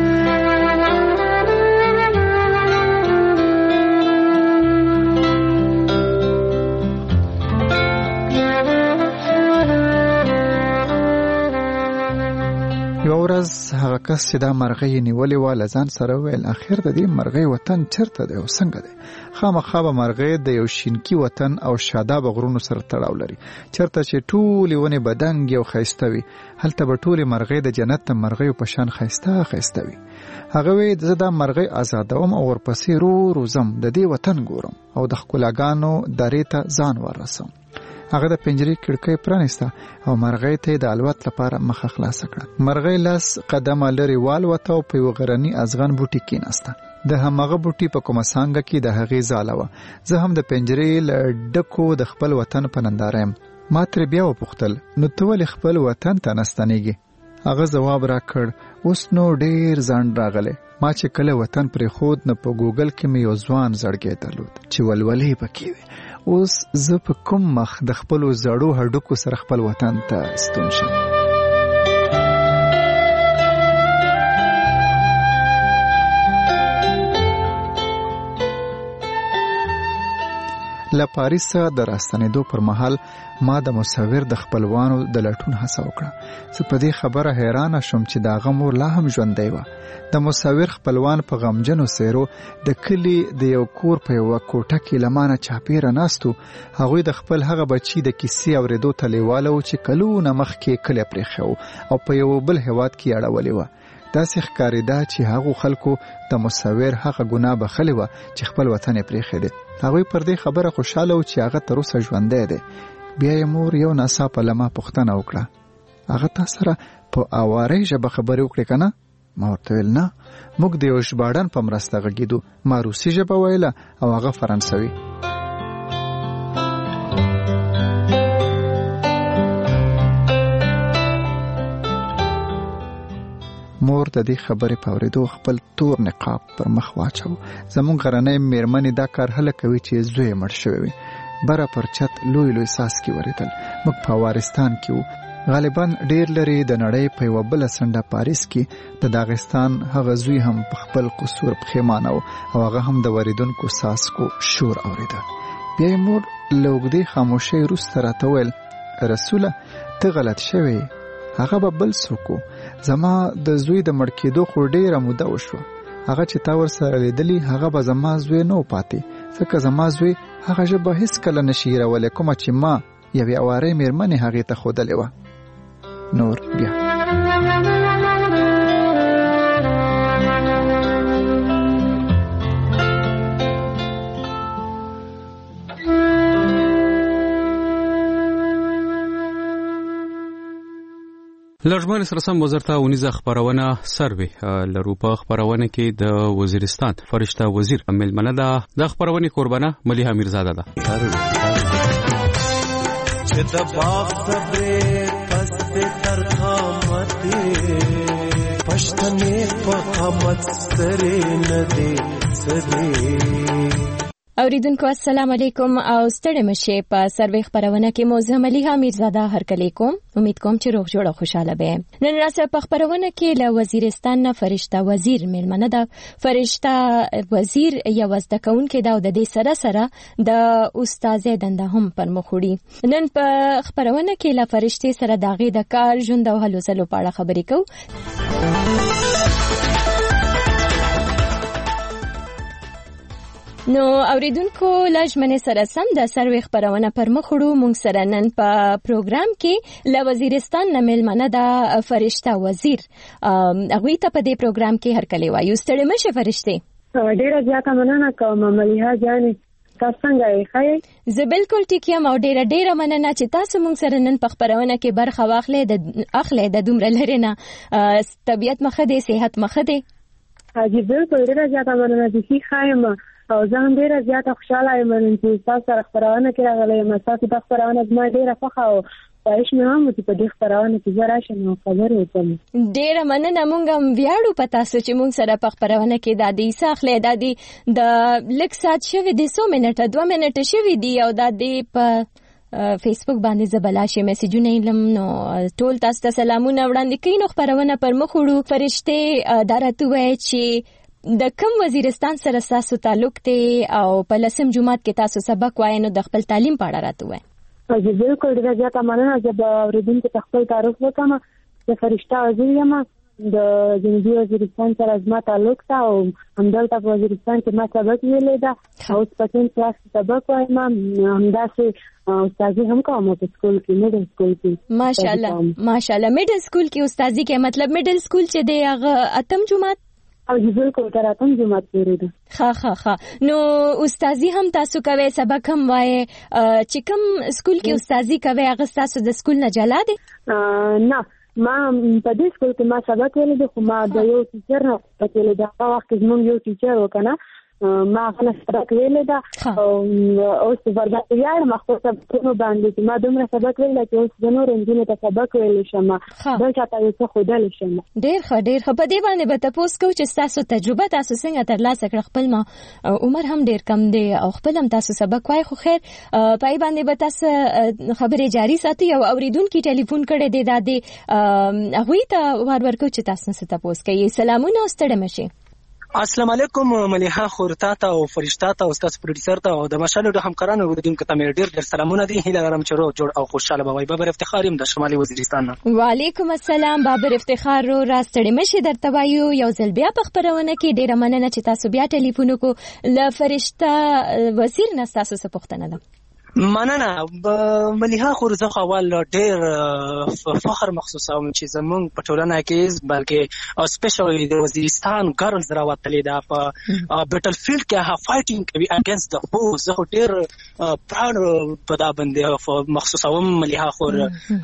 یو ورځ هغه کس چې دا مرغۍ نیولې وه له ځان سره وویل اخر د دې مرغۍ وطن چېرته دی او څنګه دی؟ خامخا به مرغۍ د یو شینکي وطن او شادابه غرونو سره تړاو لري. چېرته چې ټولې ونې به دنګې او ښایسته وي هلته به ټولې مرغۍ د جنت د مرغیو په شان ښایسته ښایسته وي. هغه وی زه دا مرغۍ آزادوم او ورپسې رو رو ځم د دې وطن ګورم او د ښکلاګانو درې ته ځان ورسم. هغه د پنجرې کړکۍ پرانیسته او مرغۍ ته د الوت لپاره مخه خلاصه کړه. مرغۍ لس قدمه لرې والوته او په یو غرني ازغن بوټي کېناسته. د هماغه بوټي په کومه څانګه کې د هغې ځاله وه. زه هم د پنجرې له ډکو د خپل وطن په ننداره یم. ما ترې بیا وپوښتل نو ته ولې خپل وطن ته نه ستنېږې؟ هغه ځواب راکړ اوس نو ډېر ځنډ راغلی. ما چې کله وطن پرېښود نو په ګوګل کې مې یو ځوان زړګی درلود چې ولولې پکې وې. اوس زه په کوم مخ د خپلو زړو هډوکو سره خپل وطن ته ستون شم؟ له پاریسه د راستنېدو پر مهال ما د مصور د خپلوانو د لټون هڅه وکړه. زه په دې خبره حیرانه شوم چې د هغه مور لا هم ژوندی وه. د مصور خپلوان په غمجنو څېرو د کلي د یو کور په یوه کوټه کې له مانه چاپېره ناست وو. هغوی د خپل هغه بچي د کیسې اورېدو ته لیواله وو چې کلونه مخکې کلی پرېښی وو او په یو بل هېواد کې یې اړولې وه. داسې ښکارېده چې هغو خلکو د مصور هغه ګناه بخلې وه چې خپل وطن یې پرېښی دی. هغوی پر دې خبره خوشحاله وو چې هغه تر اوسه ژوندی دی. بیا یې مور یو ناڅاپه له ما پوښتنه وکړه هغه تا سره په اوارۍ ژبه خبرې وکړې که نه؟ ما ورته ویل نه، موږ د یو ژباړن په مرسته غږېدو. ما روسي ژبه ویله او هغه فرانسوي. مور د دې خبرې په اورېدو خپل تور نقاب پر مخ واچو. زموږ غرنۍ میرمنې دا کار هله کوي چې زوی یې مړ شوی وي. بره پر چت لوی لوی څاڅکي ورېدل. موږ په وارستان کې وو. غالبا ډېر لرې د نړۍ په یوه بله څنډه پاریس کې د داغستان هغه زوی هم په خپل قصور پښیمانه و او هغه هم د ورېدونکو څاڅکو شور اورېده. بیا یې مور له اوږدې خاموشۍ وروسته راته ویل رسوله ته غلط شوی، هغه به بل څوک و. زما د زوی د مړ کېدو خو ډېره موده وشوه. هغه چې تا ورسره لیدلي هغه به زما زوی نه و پاتې، ځکه زما زوی هغه ژبه هېڅکله نشي هېرولی کومه چې ما یوې اوارۍ مېرمنې هغې ته ښودلې وه. نور بیا
لږمن سره سم وزارت ونیزه خبرونه سروي لرو په خبرونه کې د وزیرستان فرشته وزیر ملمنه ده د خبرونه قربانه مليحه میرزاده ده چې د باغ صبر پس تر قامت پښتنې په قامت سترې نه دي سدي اوریدونکو السلام علیکم او ستړي مشه په سروي خبرونه کې موزه مليحه میرزاده هرکلی کوم امید کوم چې روغ جوړ او خوشاله به نن راسه په خبرونه کې له وزیرستان نه فرشته وزیر ملمنه ده فرشته وزیر یو زده کوونکې دا د دې سره سره د استاد دنده هم پر مخوړي نن په خبرونه کې له فرشته سره داغه د کار ژوند او هلو ځلو په اړه خبرې کوو نو اوریدونکو لجمنه سره سم د سروي خبرونه پر مخړو مونږ سره نن په پروګرام کې له وزیرستان نه ملمنه د فرشته وزیر هغه ته په دې پروګرام کې هرکلی وایو ستړي مشه فرشته
ډیره زیاته مننه کوم مليحه جان تاسو څنګه یې
زه بالکل ټیک یم او ډیره ډیره مننه چې تاسو مونږ سره نن په خبرونه کې برخه واخلې د اخلې د دومره لرنه طبيعت مخه دي صحت مخه دي
حاجی بالکل ډیره زیاته مننه چې خایم او زه هم ډیره زیاته خوشاله یم چې تاسو سره خبرونه کې راغلم تاسو د خبرونه زما ډیره خوښه او پایښ مې هم چې په دې خبرونه کې زه راشم او خبرې وکړم
ډیره مننه مونږ هم ویاړو په تاسو چې مونږ سره په خبرونه کې د دې ساخلې د دې د لک سات شوی د څو منټه دوه منټه شوی دی او د دې په فیسبوک باندې زبلاشي میسجونه لم نو ټول تاسو ته سلامونه وړاندې کین نو خبرونه پر مخ وړو فرشته دارته وای چې د کوم وزیرستان سره تاسو تعلق دی او په لسم جمعات کې تاسو سبق وای نو د خپل تعلیم په اړه راته وای
زه بالکل ډیره زیاته مننه چې به اوریدونکو ته خپل تعارف وکړم د فرشته وزیر یم د جنوبي وزیرستان سره زما تعلق تا او همدلته په وزیرستان کې ما سبق ویلی ده او سپکین کلاس سبق وایم همداسې استادي هم کوم په سکول کې میډل سکول کې
ماشاءالله ماشاءالله میډل سکول کې استادي کې مطلب میډل سکول چې دی هغه اتم جمعات
او جبل کو تراتم جمعات پورې ده
ها ها ها نو استادي هم تاسو کوي سبق هم وای چې کوم سکول کې استادي کوي هغه تاسو د سکول نه جلا دي
نه ما په دې سکول کې ما سبق ویل دي خو ما د یو ټیچر نه پته لیدا هغه وخت زموږ یو ټیچر وکنه ما خپل سبق ویل دا او اوس ورته یار ما خپل سبق باندې ما دومره سبق ویل چې اوس د نور انجینر ته سبق ویل شم دا چاته یو څه خدای شم
ډیر ښه ډیر ښه په دې باندې به تاسو کو چې تاسو تجربه تاسو څنګه ترلاسه کړ خپل ما عمر هم ډیر کم دی او خپل هم تاسو سبق وای خو خیر پای باندې به تاسو خبرې جاری ساتي او اوریدونکو ټلیفون کړي دی د دې هغه ته ور ورکو چې تاسو څه تاسو کوي سلامونه ستړي مشه
السلام علیکم مليحه خورتا ته او فرشته ته او استاد پروډوسر ته او د مشالو د همکارانو اوریدونکو ته مې ډیر ډیر سلامونه دي هیله لرم چې روغ جوړ او خوشاله به وي بابر افتخار يم د شمالي وزیرستان نه
وعلیکم السلام بابر افتخار رو راستړی مشه درته وایو یو ځل بیا په خبرونه کې ډیره مننه چې تاسو بیا ټلیفون وکړو ل فرشته وزیر نه تاسو څه پوښتنه ده
مننه مليحه خورزه اول ډیر فخر محسوسوم چې زمونږ په ټولنه کې بلکې سپیشلی د وزیرستان ګرلز راوتلې ده په بیټل فیلډ کې ها فایټینګ کوي اگینست د هو زه ډیر پراډ په دا باندې محسوسوم مليحه خور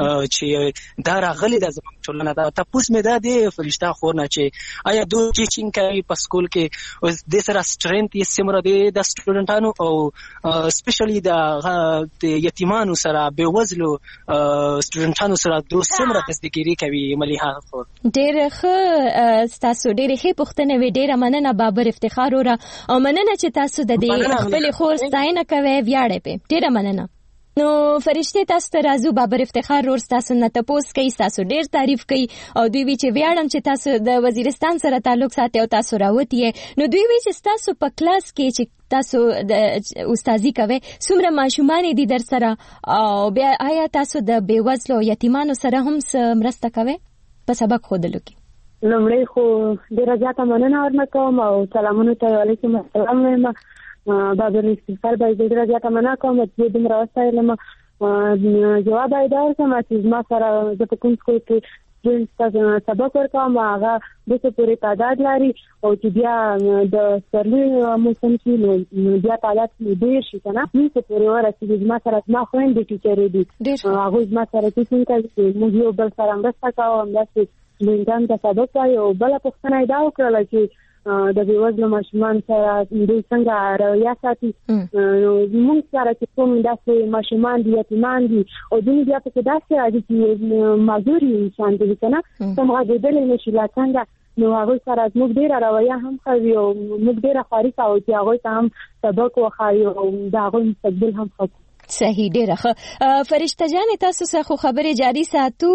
چې دا راغلي د زمونږ ټولنه ده تاسو مې دا دی فرشته خور نه چې آیا دوی ټیچینګ کوي په سکول کې اوس د سره سترنث یې سیمره دي د سټوډنټانو او سپیشلی د د یتیمانو سره به وزلو سټوډنټانو سره دوه سمره تصدیقي کوي مليحه خور
ډېر ښه تاسو ډېر ښه پوښتنه وی ډېر مننه بابر افتخار اور او مننه چې تاسو د دې خپل خور ستاینه کوي ویاړې په ډېر مننه نو فرشته تاسو ته راځو بابر افتخار ور تاسو نه تاسو کوي تاسو ډېر تعریف کوي او دوی وی چې ویاړم چې تاسو د وزیرستان سره تعلق ساتي او تاسو راوتی نو دوی وی چې تاسو په کلاس کې چې تاسو د استادي کوي څومره ماشومان دي در سره او بیا آیا تاسو د بیوزلو یتیمانو سره هم مرسته کوي په سبق خودلو کې
لمړی خو ډېر زیاته مننه ورنکوم او سلامونه ته علیکم السلام وایم بابر استفسار باید ډېر زیاته مننه کوم چې دومره وسایلم جواب ایدار سم چې ما سره د کوم سکول کې چې سبق ورکوم هغه د څه پورې تعداد لري او چې بیا د سرلي موسم کې نو بیا تعداد ډېر شي کنه نو څه پورې ورسېږي ما سره ما خويندې ټیچرې دي هغه ما سره ټیچینګ کوي موږ یو بل سره مرسته کوو همداسې موږ ته سبق وایو او بله پوښتنه یې دا وکړله چې د بېوزلو ماشومان سره دوی څنګه رویه ساتي نو موږ سره چې کوم داسې ماشومان دي یتیمان دي او دوی بیا پکې داسې راځي چې معذور انسان دي که نه کوم غږېدلی نه شي لا څنګه نو هغوی سره زموږ ډېره رویه هم ښه وي او موږ ډېره خواري کوو چې هغوی ته هم سبق وښایو او د هغوی مستقبل هم ښه کړو.
صحیح ډیره ښه فرشته جان تاسو څخه خبرې جاری ساتو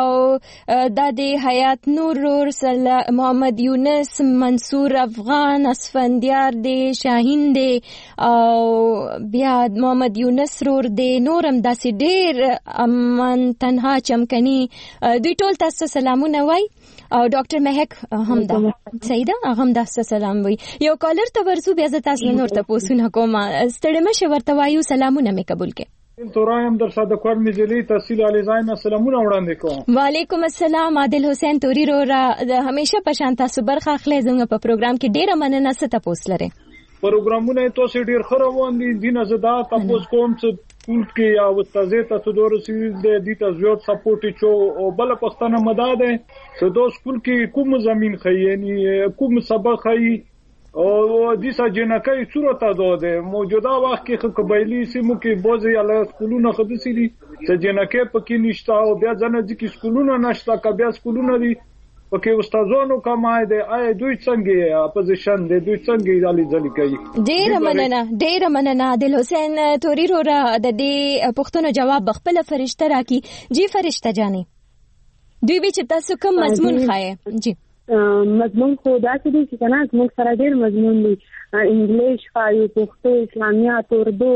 او د حیات نور رور محمد یونس منصور افغان اسفندیار دی شاهین دی او بیا محمد یونس رور دی نورم داسې ډیر امن تنها چمکنی دوی ټول تاسو سلامونه وای او ډاکټر مهک هم دا سیده هم دا سلام وای یو کالر ته ورسو بیا ز تاسو نور ته پوښتنه کوم ستړي مشه ورته وایو سلامونه مې قبول کړئ.
تورایم در صادق کور مجلی تحصیل علی زاین سلامونه وړاندې کوم.
وعلیکم السلام عادل حسین توری رو را همیشه پشان تاسو برخه اخلي زموږ په پروګرام کې ډیره مننه ست تاسو لره.
پروګرامونه تاسو ډیر خروان دي دینه زدا تاسو کوم څه کول کې او استاد ته تدور سیل د دې ته زیات سپورټ چو او بل پښتنه مدد څه دو سکول کې کوم زمين خیانی کوم سبق خی او د سجنکای صورت ده موجوده وخت کې قبایلی سیمو کې بوزي علی سکولونه خدسي دي سجنکای پکې نشتا او بیا ځنه ځکه سکولونه نشتا ک بیا سکولونه دي پکې استادانو کمای دي آی دوی څنګه اپوزیشن دي دوی څنګه علي ځلي کوي.
ډیر مننه ډیر مننه عادل حسین توری رو را د دې پښتنو جواب خپل فرشته راکي جی فرشته جاني دوی به چې تاسو کوم مضمون خایې جی
مضمون خو داسې دي چې کنه موږ سره ډېر مضمون دي انګلیش خایو پښتو اسلامیات اردو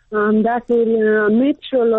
همداسې میت شولو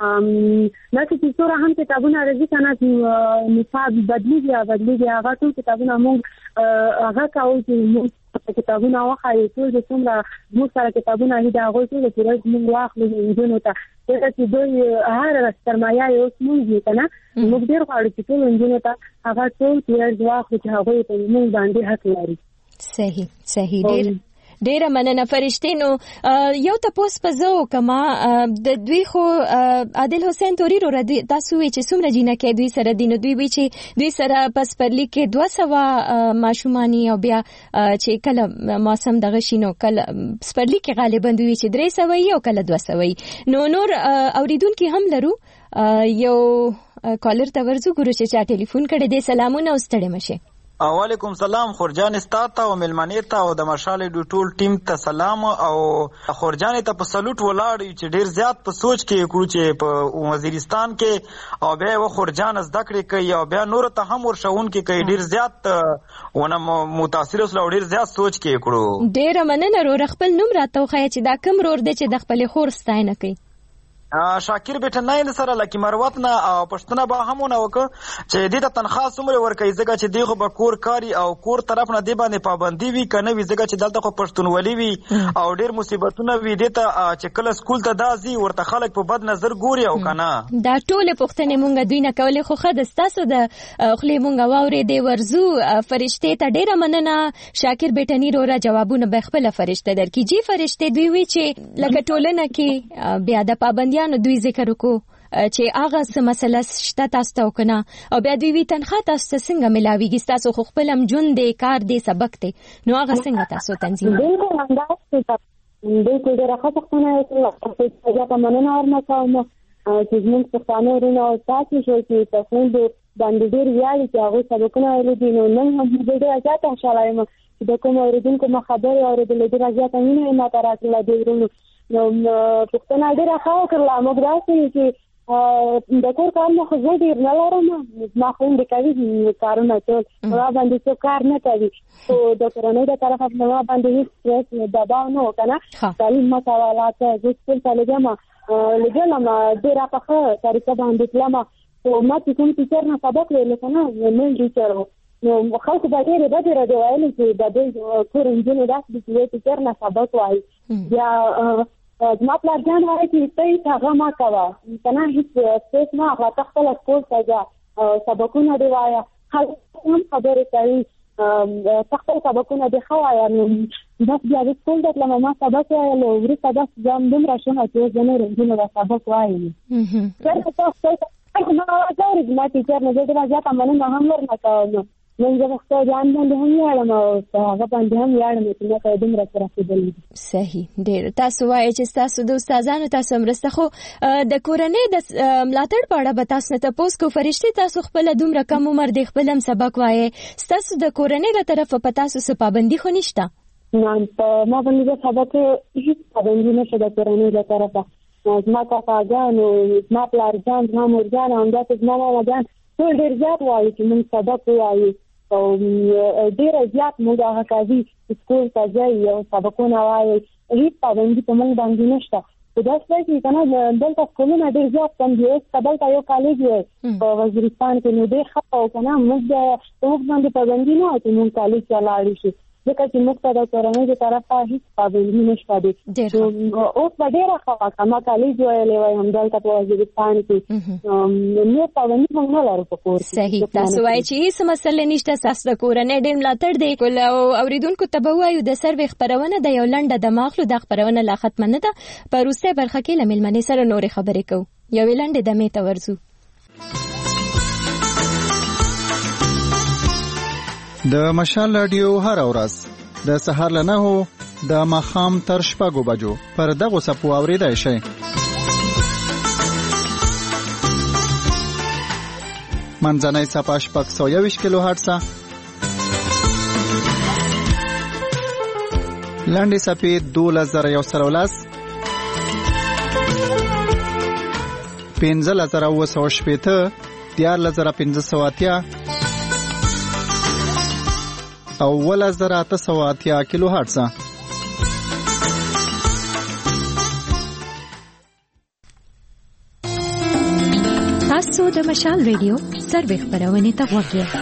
داسې چې څوره هم کتابونه راځي کنه نصاب بدلیږي یا بدلیږي هغه ټول کتابونه موږ هغه کوو چې موږ کتابونه وښایو ټول د څومره موږ سره کتابونه دي د هغوی ټول چې ورځ موږ واخلو نجونو ته ځکه چې دوی هره سرمایه یې اوس موږ دي که نه موږ ډېر غواړو چې ټول نجونو ته هغه ټول ورځ واخلو چې هغوی ته موږ باندې حق لري.
صحیح صحیح ډېر ډیره مننه فرشتینو یو تاسو په زو کما د دوی خو عادل حسین توری رو تاسو چې څومره جنکه دوی سره دین دوی وی چې دوی سره پس پرلی کې دوه سوا ماشومانی او بیا چې کله موسم دغه شینو کله سپرلی کې غالبا دوی چې درې سوي او کله دوه سوي نو نور اوریدونکو هم لرو یو کالر ته ورزو ګورو چې چا ټلیفون کړي دې سلامونه واستړې مشه.
وعلیکم سلام خورجان استاتا او ملمنې ته او د مشال د ټول ټیم ته سلام او خورجان ته په سلوټ ولاړ چې ډیر زیات په سوچ کې کړو چې په وزیرستان کې او بیا و خورجان زده کړې کوي او بیا نور ته هم ورشون کې کوي ډیر زیات ونه متاثر اوس ډیر زیات سوچ کې کړو.
ډیر مننه رو خپل نوم راته خو چې دا کم رور دی چې د خپل خور ستاینه کوي.
شاکر بیٹنای سره لکه مروت نه او پښتنه به همونه وک چې دې ته تنخواه څومره ورکړي ځکه چې دیغه به کور کاری او کور طرف نه دی باندې پابندي وي کنه وي ځکه چې دلته خو پښتونولي وي او ډیر مصیبتونه وي دې ته چې کله سکول ته دازي ورته خلک په بد نظر ګوري او کنه
دا ټول پښتنه مونږ دوی نه کولې خو خد تاسو د خپل مونږ واورې دی ورزو فرشته ته ډیره مننه شاکر بیٹنی رو را جوابونه به خپل فرشته درکې جی فرشته دوی وی چې لکه ټولنه کې بیا د پابندي نو دوی ذکر وکړو چې هغه څه مسله شته تاسو ته وکنه او بیا دوی وی تنخواه تاسو څنګه ملاويږي تاسو خو خپل هم جون دی کار دی سبق دی نو هغه څنګه تاسو تنظیم
دوی کو د راخه څنګه چې دا په مننه ورنه کوم چې موږ په ثانه ورنه او تاسو شو چې تاسو د باندې ډیر ویالي چې هغه سبقونه ورته نو نن هم دې ډیر زیات خوشاله یم چې د کوم اوریدونکو مخابره اوریدل ډیر زیات نه ما تراتله دی ورونو نو پښتنه ډیره ښه کړله موږ داسې چې د کور کار نه خو زه ډېر نه لرم زما خویندې کوي کارونه ټول ما باندې څوک کار نه کوي خو د کورنۍ د طرفه ما باندې هېڅ سټرس دباو نه و که نه تعلیم ما کوله زه سکول ته لګم لګلم ډېره په ښه طریقه باندې تلم خو ما چې کوم ټیچر نه سبق ویلو که نه میل ټیچر و نو خلکو به ډېرې بدې ردې ویلې چې د دوی کور نجونې داسې دي چې یو ټیچر نه سبق وایي بیا زما پلار جان وایي چې ته هیڅ هغه مه کوه که نه هیڅ سټرس مه اخله ته خپله کور ته ځه سبقونه دی وایا خلک هم خبرې کوي تخته سبقونه دی خوایا نو بس بیا د سکول د لمما سبق وایل او ورته بس ځم دومره شوه چې زه نه رنګونه د سبق وایم زه تاسو ته نو راځي ما ټیچر نه زه راځم مننه هم ورنه کوم نن زه خو ځان باندې هم یاړم او هغه باندې هم یاړم چې ما ته دومره سره کېدل
صحیح ډېر تاسو وایي چې تاسو د استادانو تاسو مرسته خو د کورنۍ د ملاتړ په اړه به تاسو ته پوس کو فرشتي تاسو خپل دومره کم عمر د خپل سبق وایي تاسو د کورنۍ له طرفه په تاسو څه پابندي خو نشته
نه ما باندې سبق هیڅ پابندي نشته د کورنۍ له طرفه ما کاکاګانو ما پلارجان ما مورجان هم داسې ما ماماګان ټول ډېر زیات وایي چې موږ سبق وایو او ډېر زیات موږ هغه کوي سکول ته ځي او سبقونه وایي هیڅ پابندي په موږ باندې نشته خو داسې چې که نه دلته سکولونه ډېر زیات کم دي اوس که دلته یو کالج وی په وزیرستان کې نو ډېر ښه او که نه موږ په موږ باندې پابندي نه وه چې موږ کالج ته لاړو شو ځکه چې موږ ته د کورنۍ د طرفه هیڅ پابندي نشته دی اوس به ډېره ښه وه ما کالج ویلی وای همدلته په وزیرستان کې نور پابندي موږ نه لرو په کور کې
صحیح تاسو وایئ چې هیڅ مسله نشته ستاسو د کورنۍ ډېر ملاتړ دی او اورېدونکو ته به ووایو د سروې خپرونه د یو لنډه دمه اخلو دا خپرونه لا ختمه نه ده په وروستۍ برخه کې له مېلمنې سره نورې خبرې کوو یوې لنډې دمې ته ورځو
د مشال رادیو هر ورځ د سهار له نهو د ماښام تر شپږو بجو پر دغو څپو اورېدای شئ. منځنۍ څپه شپږ سوه یوویشت کیلو هرټزه، لنډې څپې دولس زره یو سل او لس، پنځلس زره اووه سوه شپېته، دیارلس زره پنځه سوه اتیا او اوولس زره اته سوه اتیا کیلو هرټزه.
تاسو د مشال ریډیو سروې خپرونې ته غوږ یاست.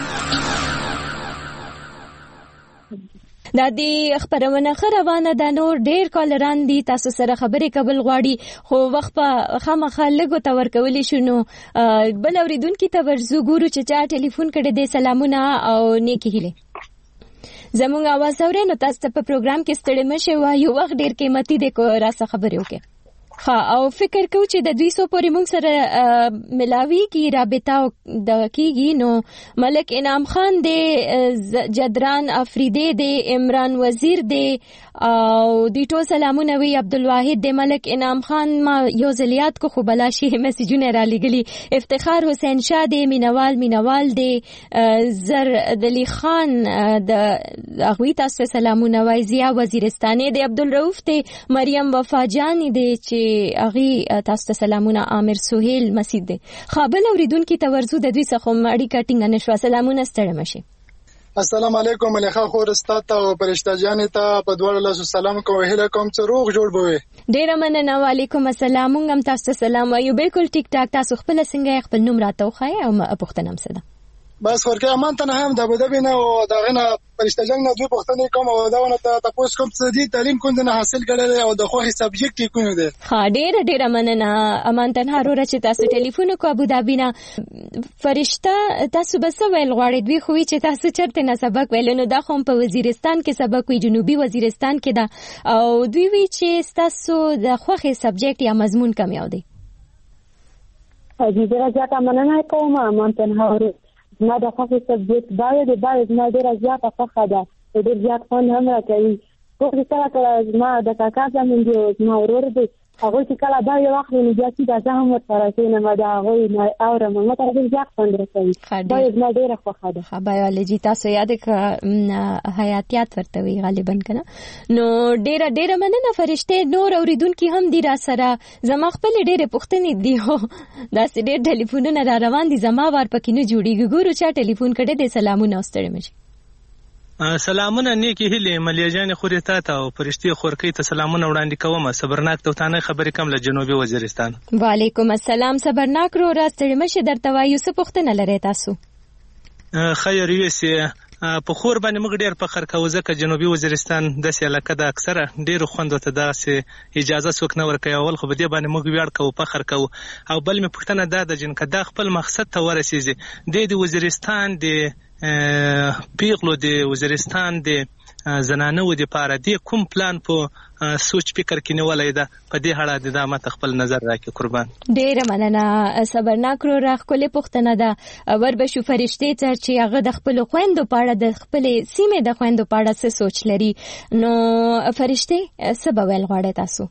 دا دی خبرونه خروانه د نور ډیر کالران دي تاسو سره خبرې کول غواړي خو وخت په خامخا لګو ته ورکول شنو بل اوریدونکو ته ورزو ګورو چې چا ټلیفون کړي دي. سلامونه او نیکی هیله زموږ आवाज اورئ نو تاسو ته په پروګرام کې ستړي مشه وایو وخت ډیر قیمتي دی کو راسه خبرې وکړي ها او فکر کو چې د دوی سو پورې موږ سره ملاوي کی رابطه د کیږي نو ملک انعام خان دی جدران افریدی دی عمران وزیر دی او دی ټول سلامونه وی عبدالواحد دی ملک انعام خان ما یو زلیات کو خو بلاشي میسجونه را لګلی افتخار حسین شاه دی مینوال مینوال دی زر دلی خان د اغوی تاسو سلامونه وای زیا وزیرستاني دی عبدالرؤف دی مریم وفا جان دی چې اغي تاسو ته سلامونه عامر سہیل مسجد دی خابل اوریدونکو ته ورزو د دوی څخه ماړی کټینګ نشو. سلامونه ستړي مشه.
السلام علیکم ملخه خور استاد او فرشتہ جان ته په دوړ الله سلام کوم هله کوم چې روغ جوړ بوي.
ډیر مننه. وعلیکم السلام. موږ تاسو ته سلام وایو. بالکل ټیک ټاک. تاسو خپل څنګه خپل نوم راته وخای او پوښتنه هم سره
بس ورکه امان ته هم د ابو ظبي نه او دغه نه فرشتہ جان نه دوی پوښتنه کوم او دا ونه ته تاسو کوم څه دي تعلیم کوم نه حاصل کړل او د خوخي سبجیکټ کوم دي.
ها ډیر ډیر مننه امان ته هروره چې تاسو ټلیفون کو ابو ظبي نه فرشتہ تاسو بس ویل غواړئ دوی خو چې تاسو چرته نه سبق ویل نو دا خو په وزیرستان کې سبق وی جنوبي وزیرستان کې دا او دوی وی چې تاسو د خوخي سبجیکټ یا مضمون کم یو دی.
اجي درجه مننه کوم امان ته هروره ما د خوښي سبجیکټ باید باید ما ډېره زیاته خوښه ده ډېر زیات خوند هم راکوي. خو کله کله زما د کاکا زمون دی زما ورور دی هغوی چې کله دا یو وخت نو بیا چې دا زه هم ورسره کښېنم د هغوی نه اورم ما ته ډېر زیات خوند راکوي. باید ما ډېره خوښه ده.
ښه بایولوژي تاسو یاد کړه حیاتیات ورته وي غالبا که نه نو ډېره ډېره مننه فرشتې. نور اورېدونکي هم دي را سره زما خپلې ډېرې پوښتنې دي خو داسې ډېر ټلیفونونه را روان دي زما وار پکې نه جوړېږي. ګورو چا ټلیفون کړی دی. سلامونه او ستړي مه شئ.
سلامونه نیکی هیلې ملیا جان خورې تا ته او فرشتي خورکۍ ته سلامونه وړاندې کوم. صبرناک توتانه خبرې کوم له جنوبي وزیرستان.
وعلیکم السلام. صبرناک رو را ستړي مشه درته وایو څه پوښتنه لرئ تاسو؟
خیر یوسې په خور باندې موږ ډیر فخر کوو ځکه جنوبي وزیرستان داسې علاقه ده اکثره ډیرو خوندو ته داسې اجازه څوک نه ورکوي. اول خو په دې باندې موږ ویاړ کوو، فخر کوو. او بل مې پوښتنه دا ده چې دا خپل مقصد ته ورسیږي د وزیرستان د پیغلو د وزیرستان د زنانو د پاره دی کوم پلان په سوچ فکر کې نیولای ده، په دې اړه د دامت خپل نظر راکړي. قربان
ډیره مننه. صبرناک رو راخ کولې پښتنه ده ور به شو فرشتي تر چې هغه د خپل خويندو پاره د خپل سیمه د خويندو پاره څه سوچ لري. نو فرشتي سبب ول غواړي تاسو؟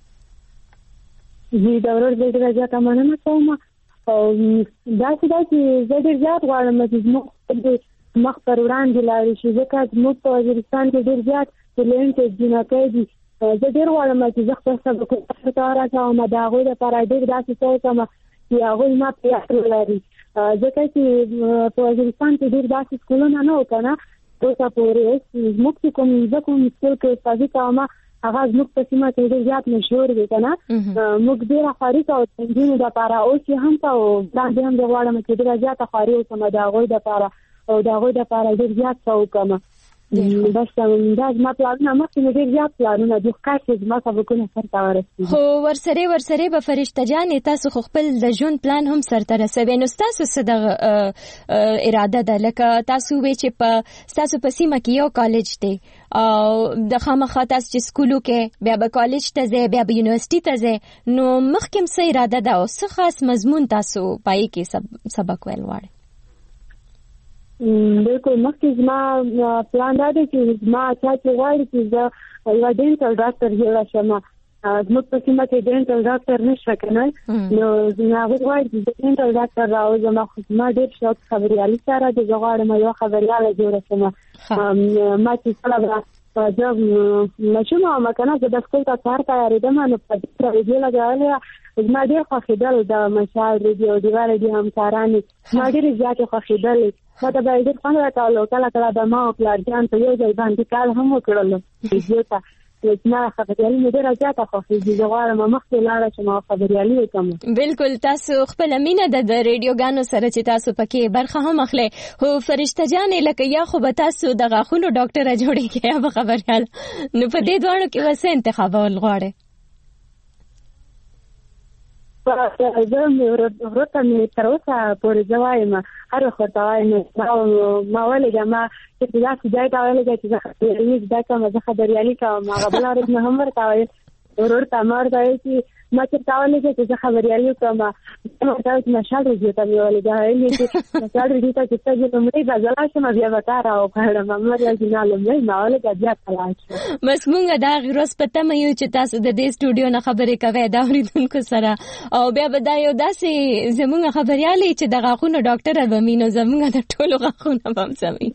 زه د ورور د درجه مننه کوم. او دا چې زه ډیر زیات غواړم چې موږ مخ پر وړاندې لاړ شي، ځکه موږ په وزیرستان کې ډیر زیات ټیلنټ جنکۍ دي. زه ډیر غواړم چې زه خپل سبق ته راځم، د هغوی لپاره ډیر داسې څه کوم چې هغوی ما پرې لري، ځکه چې په وزیرستان کې ډیر داسې سکولونه نه وو کنه. اوسه پورې موږ چې کوم زه کوم سکول کې استادي کوم هغه زموږ په سیمه کې ډیر زیات مشهور دی کنه. موږ ډیر خاري او تنظیم د لپاره اوس هم ته او دا هم د غواړم چې ډیر زیات خاري او سم د هغوی لپاره او دا غوډه لپاره ډیر زیات څو کوم. بس دا ما پلانونه مخکې ډیر زیات پلانونه د ښکارې ما سبقونه سره ورسېږي.
خو ورسره ورسره به فرشته جان تاسو خپل د ژوند پلان هم سره رسوي. نو تاسو څه د اراده ده لکه تاسو وی چې په تاسو په سیمه کې یو کالج دی او د خامخا تاسو چې سکولو کې بیا به کالج ته ځئ بیا به یونیورسيټي ته ځئ، نو مخکې څه اراده ده او څه خاص مضمون تاسو پای کې سبق ویل غواړئ؟
بالکل مخکې زما پلان دا دی چې زما چا چې غواړي چې زه یوه ډینټل ډاکټر جوړه شم. زموږ په سیمه کې ډینټل ډاکټر نشته کنه، نو هغوی غواړي چې زه ډینټل ډاکټر راوځم. خو زما ډېر شوق خبریالي سره دی، زه غواړم یوه خبریاله جوړه شم. ما چې کله به زه ماشومه وم کنه، زه د سکول ته سهار تیارېدم، نو په دې ریډیو لګولې زما ډېر خوښېدل د مشال ریډیو ډیوه ریډیو همکارانې ما ډېرې زیاتې خوښېدلې. ما ته به یې ډېر خوند راکولو، کله کله به ما او پلارجان په یو ځای باندې کار هم وکړلو ریډیو ته. زما خبریالي مې ډېره زیاته خوښېږي، زه غواړم مخکې لاړه شم او خبریالي وکړم.
بالکل تاسو خپله مینه ده د ریډیوګانو سره چې تاسو پکې برخه هم اخلئ. خو فرشته جانې لکه یا خو به تاسو د غاښونو ډاکټره جوړېږئ یا به خبریال، نو په دې دواړو کې به څه انتخابول غواړئ؟
زه مې ورته مې تر اوسه پورې زه وایم هر وخت ورته وایم ما ولېږه ما چې داسې ځای ته ولېږه چې زه خبریالي زده کړم، زه خبریالي کوم. هغه بله ورځ مې هم ورته ویل ورور ته ما ورته ویل چې ما چېرته ولېږه چې زه خبریالي وکړم. ما ورته ویل چې مشال ریډیو ته مې ولېږه، ویل یې چې مشال ریډیو ته چې ته زه لومړی به زه لاړ شم بیا به تا راوغواړم. ما ویل چې نه لومړی ما ولېږه بیا ته لاړ شم.
بس مونږ د هغې ورځ په تمه یو چې تاسو د دې سټوډیو نه خبرې کوئ د اورېدونکو سره، او بیا به دا یو داسې زموږ خبریالې چې د غاښونو ډاکټره به وي، نو زموږ د ټولو غاښونه به هم سموي.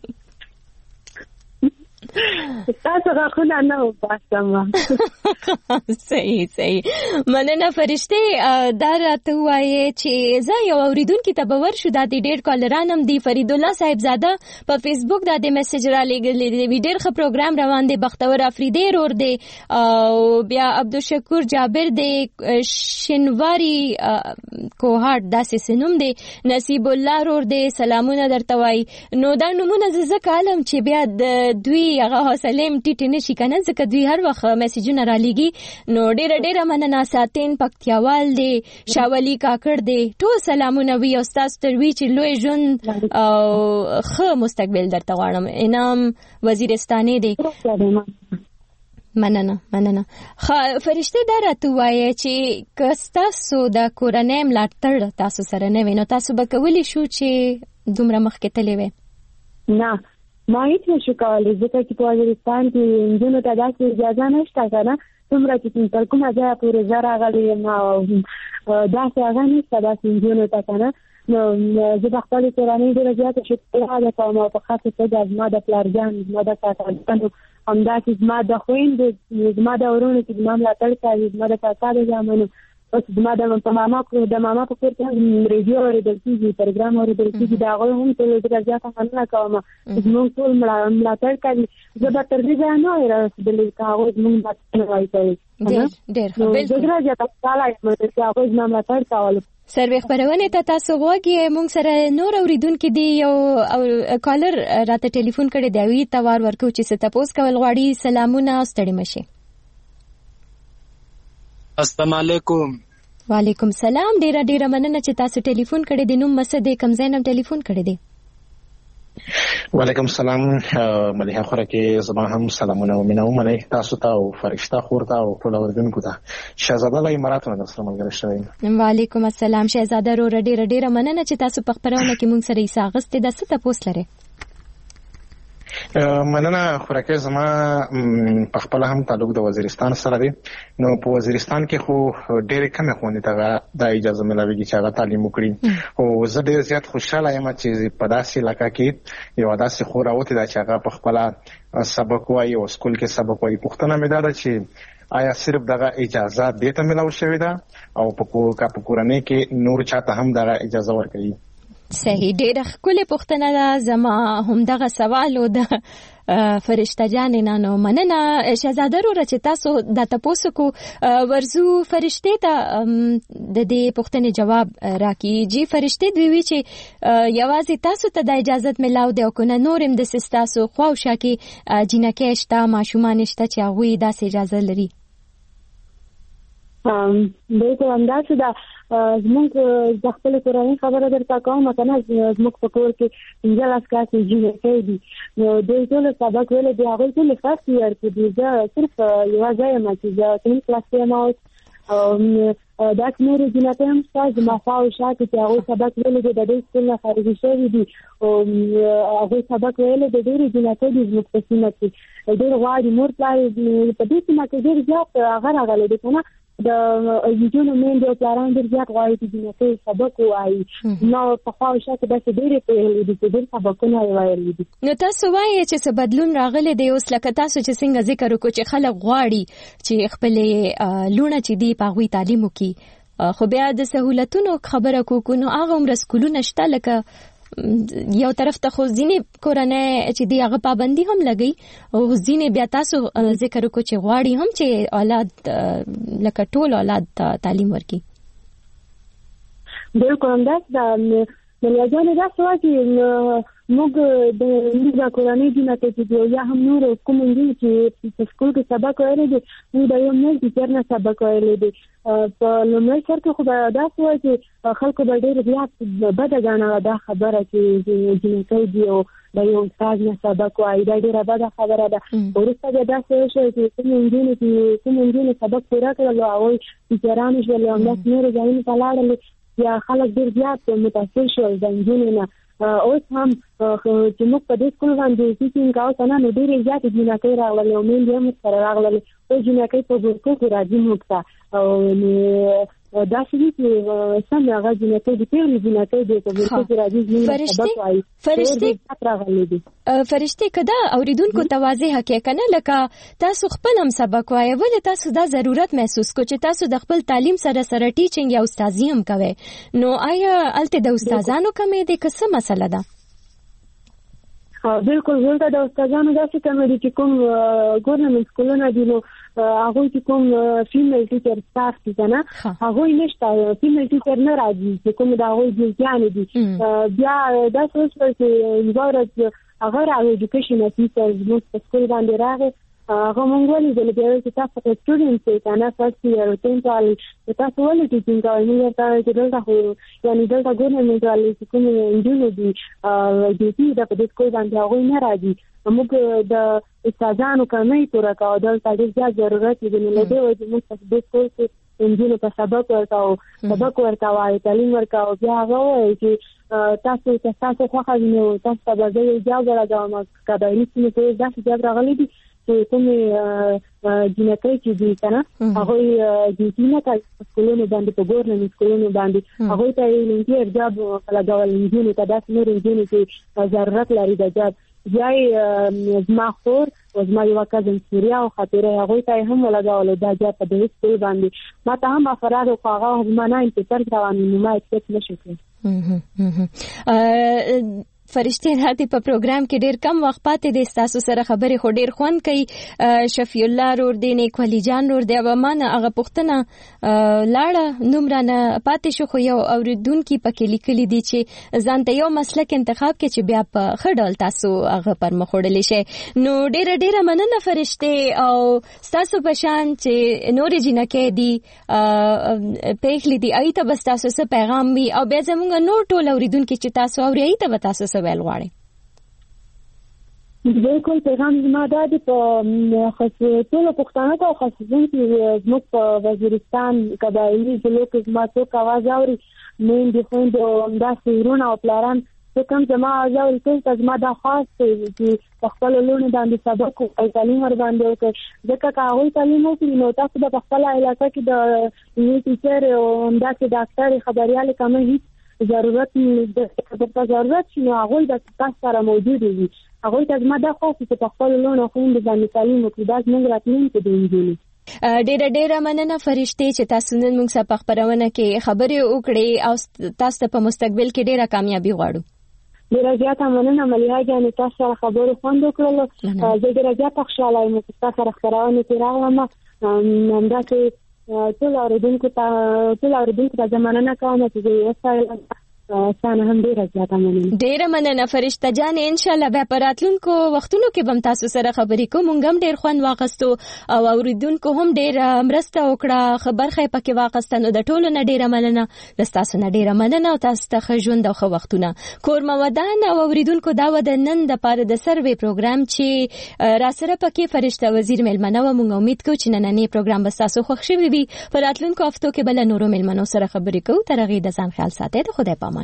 تاسو غاښونه نه وباسم.
صحیح صحیح. مننه فرشتي. دا راته وایي چې زه یو اوریدونکي ته به ورشو، دا د ډېر کالران هم دی. فرید الله صاحبزاده په فیسبوک دا د میسج را لېږلی دی، ډېر ښه پروګرام روان دی. بختور افریدی رور دی او بیا عبدالشکور جابر دی، شنواري کوهاټ داسې سنوم دی، نصیب الله رور دی، سلامونه درته وایي. نو دا نومونه زه ځکه علم چې بیا د دوی هغه حوصله م ټیټ نشي کنه، ځکه دوی هر وخت میسجونه را لېږي. نو ډېره ډېره مننه. ساتین پکتیاوال دی، شاولي کاکړ دی، ټول سلامونه وي او ستاسو تر وي چې لوی ژوند او ښه مستقبل درته غواړم. انعام وزیرستاني دی. مننه مننه. فرشته دا راته وایي چې که ستاسو د کورنۍ ملاتړ تاسو سره نه وي، نو تاسو به کولی شو چې دومره مخکې تللی وی؟
نه ما هیڅ نشو کولی، ځکه چې په وزیرستان کې نجونو ته داسې اجازه نشته که نه، څومره چې تر کومه ځایه پورې زه راغلی یم او داسې هغه نشته داسې نجونو ته که نه. نو زه د خپلې کورنۍ ډېره زیاته شکریه ادا کوم او په خاصه توګه زما د پلارجان، زما د کاکاګانو، همداسې زما د خویندو، زما د ورونو چې زما ملاتړ کوي، زما د کاکا د زامنو، اوس د ماده په ماما کو د ماما په کور کې ریډیو اوریدل کیږي پروګرام اوریدل کیږي دا غوښ هم ټول د ځا په مننه کوم زموږ ټول ملاتړ کوي زه به تر دې نه راځم چې هغه زموږ ملاتړ کوي
ډېر ډېر
بالکل زه راځم تعالی چې هغه زموږ ملاتړ کوي.
سروي خبرونه ته تاسو وګورئ مونږ سره نور اوریدونکو دی یو کالر راته ټلیفون کړی دی وی توار ورکو چې څه تاسو کول غواړي. سلامونه ستړي مشه.
السلام علیکم.
وعلیکم السلام. ډیره ډیره مننه چې تاسو ټلیفون کړی دی. نوم مسد کم زینم ټلیفون کړی دی.
وعلیکم السلام مليحه خورکه زما هم سلامونه و مینه ومنه تاسو ته او فرشته خورته او ټول اوردونکو ته. شهزاده له اماراتو نه سره ملګری شوی.
وعلیکم السلام شهزاده رو ډیره ډیره مننه چې تاسو په خبرونه کې مونږ سره ایسا غستې د څه تاسو لري.
مننه خورکه زما په خپل هم تعلق د وزیرستان سره دی. نو په وزیرستان کې خو ډېر کم خوندې ته د اجازه ملويږي چې هغه تعلیم وکړي او زه ډېر زیات خوشاله یم چې په داسې علاقه کې یو داسې خو راوته دا چې هغه په خپل سبق وایي او سکول کې سبق وایي. پوښتنه مې دا ده چې آیا صرف دغه اجازه دې ته ملو شوې ده او په کورنۍ کې نور چاته هم دغه اجازه ورکړي؟
صحیح. ډېر ښکلې پوښتنه ده. زما هم دغه سوال و د فرشته جان نه نو مننه شهزاده رو چې تاسو د تاسو کو ورزو فرشته ته د دې پوښتنې جواب راکړي. جی فرشته دوی وی چې یوازې تاسو ته د اجازه ملاو دی او کنه نورم د سستاسو خواوشا کې جنکه شته ماشومان شته چې هغه داسې اجازه لري.
ام دغه انداز دا زموږ د خپل کورنۍ خبره درته کوم کنه زموږ په کور کې څنګه لاس کاسي جوړ دي نو دوی ټول سبق ویل دی هغه ټول فرست یې کې دي دا صرف یو ځای ما چې دا ټول کلاس یې ما او دا څنګه جنته هم ستاسو مخاو شاته چې هغه سبق ویل دی د دې څخه خارجي شوی دي او هغه سبق ویل دی ډېر جنته دي زموږ په سیمه کې ډېر غواړي مور پلار په دې سیمه کې ډېر زیات هغه راغلي دي کنه د یوجونو مين د پلان د زیات غواړي چې نه سبق وایي نو په خوا شاته د ډېرې په دې ډېر سبقونه وایي دي.
نو تاسو وایي چې څه بدلون راغلی دی اوس لکه تاسو چې څنګه ذکر وکړو چې خلک غواړي چې خپل لونه چې دی په غوي تعلیم وکړي خو بیا د سہولتونو خبره کوو نو هغه عمر سکولونه شته لکه یو طرف ته خو ځینې کورنۍ چې دی هغه پابندي هم لګي او ځینې بیا تاسو ذکر وکړو چې غواړي هم چې اولاد لکه ټول اولاد تعلیم ورکړي.
بالکل همداسې ده. ملیاجانې داسې وایي چې موږ د موږ کورنۍ دینه چې یا هم نور کوم دي چې په سکول کې سبق ویلي دي موږ د یو نل ټیچر نه سبق ویلي دي په لومړي سر کې خو به داسې وایي چې خلکو به ډېر زیات بده ګڼله دا خبره چې جنکۍ دي او د یو استاد نه سبق وایي دا ډېره بده خبره ده. وروسته بیا داسې وشول چې کوم نجونې چې کوم نجونې سبق پوره کړل او هغوی ټیچرانې شول او همداسې نورو ځایونو ته لاړلې یا خلک ډېر زیات متاثر شول د نجونې نه. اوس هم چې موږ په دې سکول باندې ټیچینګ کوو که نه نو ډېرې زیاتې جنکۍ راغللې او میندې هم ورسره راغللې اوس جنکۍ په ګروپو کې راځي موږ ته او داسې دي چې سم هغه جنکۍ د پیغلې جنکۍ دی په ګروپو کې راځي زموږ سبق وایي
فرشتې
راغلې دي.
فرشتې که دا اوریدونکو ته واضح حقیقت که نه لکه تاسو خپل هم سبق وایي ولې تاسو دا ضرورت محسوس کو چې تاسو د خپل تعلیم سره سره ټیچینګ یا استادي هم کوئ نو آیا هلته د استادانو کمې دی که څه مسله ده؟
بالکل دلته د استادانو داسې کمې دي چې کوم ګورنمنټ سکولونه دي نو هغوی چې کوم فیمیل ټیچر سټاف دي که نه هغوی نشته فیمیل ټیچر نه راځي چې کوم د هغوی جزیانې دي. بیا داسې وشول چې یوه ورځ هغه راغی ایډوکیشن افیسر زموږ په سکول باندې راغی هغه مونږ ولیدل بیا ویل چې تاسو خو سټوډنټ یې که نه فرست اییر او ټینت والي تاسو ولې ټیچینګ کوئ مونږ ورته ویل چې دلته خو یعنې دلته ګورنمنټ والي چې کومې نجونې دي ډیوټي ده په دې سکول باندې هغوی نه راځي موږ د استادانو کمۍ پوره کوو دلته ډېر زیات ضرورت دی نو له دې وجې موږ په دې سکول کې نجونو ته سبق ورکوو سبق ورکوو تعلیم ورکوو بیا هغه وایي چې تاسو چې تاسو خوښه وي نو تاسو ته به زه یو جواب ورکوم قبایلي سیمې ته داسې جواب راغلی دي چې کومې جنکۍ چې دي که نه هغوی ډیوټي نه کوي په سکولونو باندې په ګورنمنټ سکولونو باندې هغوی ته یې ولنټیر جاب لګول نجونو ته داسې نورې نجونې چې ضرورت لري د جاب ځای زما خور او زما یو کزن سوریا او خاطره هغه ته هم ولګاول دا ځای په دې سکول باندې ما ته هم افراد او هغه هم نه انتظار رواني نو ما هیڅ نشو کړی.
فرشتي راته په پروګرام کې ډېر کم وخت پاتې دي، تاسو سره خبرې خو ډېر خوند کوي. شفیع الله رور دی نیک ولی جان رور دی او مانه هغه پښتنه لاړه نومرانه پاتې شو، خو یو اوریدونکو پکې لیکلي دي چې ځان ته یو مسلک انتخاب کې چې بیا په خډول تاسو هغه پر مخ وړلې شي. نو ډېر ډېر مننه فرشتي او تاسو په شان چې نورې جنکې دي پېخلي دي ایته بس تاسو څه پیغام وي او بیا زموږ نور ټول اوریدونکو چې تاسو اوري ایته به تاسو څه ویل غواړئ؟
بالکل پیغام زما دا دی په ټولو پښتانه ته خاصه چې زموږ په وزیرستان قبایلي ضلعو کې زما څوک اواز اوري میندې خویندې او همداسې وروڼه او پلاران څوک هم زما اواز اوري ټول ته زما دا خاص دی چې په خپلو لوڼو باندې سبق او تعلیم ورباندې وکړي، ځکه که هغوی تعلیم وکړي نو تاسو به په خپله علاقه کې د یو ټیچر او همداسې ډاکټر خبریالې کمه هیڅ ضرورت د ضرورت شي نو هغوی د تاسو سره موجود وي. هغوی ته زما دا خاص چې په خپلو لوڼو خویندو باندې تعلیم وکړي، دا زموږ راتلونکی دی نجونې.
ډیره ډیره مننه فرشتي چې تاسو نن موږ سره په خبرونه کې خبرې وکړې او تاسو ته په مستقبل کې ډیره کامیابی غواړو.
ډیره زیاته مننه ملیحه جانې، تاسو سره خبرې خوند وکړلو، زه ډیره زیاته خوشحاله یم چې تاسو سره خبرونه کې راغلم. همداسې ټول اوریدونکو ته ټول اوریدونکو ته مننه کوم چې وسایل سانه هم ډیره زیاته مننه.
ډیره مننه فرشته جان، ان شاء الله به پراتلونکو وختونو کې بم تاسو سره خبرې کوم. موږ هم ډیر خوند واغستو او اوریدونکو هم ډیر مرسته وکړه، خبر خې پکې واغستنو د ټولو نه ډیره مننه. د تاسو نه ډیره مننه او تاسو ته ښه ژوند او ښه وختونه. کورما ودان او اوریدونکو دا و د نن د پاره د سروې پروګرام چې را سره پکې فرشته وزیر ملمنه و. موږ امید کوو چې نننې پروګرام به تاسو خوښ شي وي. پراتلونکو هفتو کې بل نورو ملمنو سره خبرې کوو. تر هغې د ځان خیال ساتئ. د خدای پامان.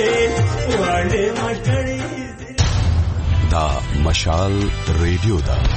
مشال ریډیو دا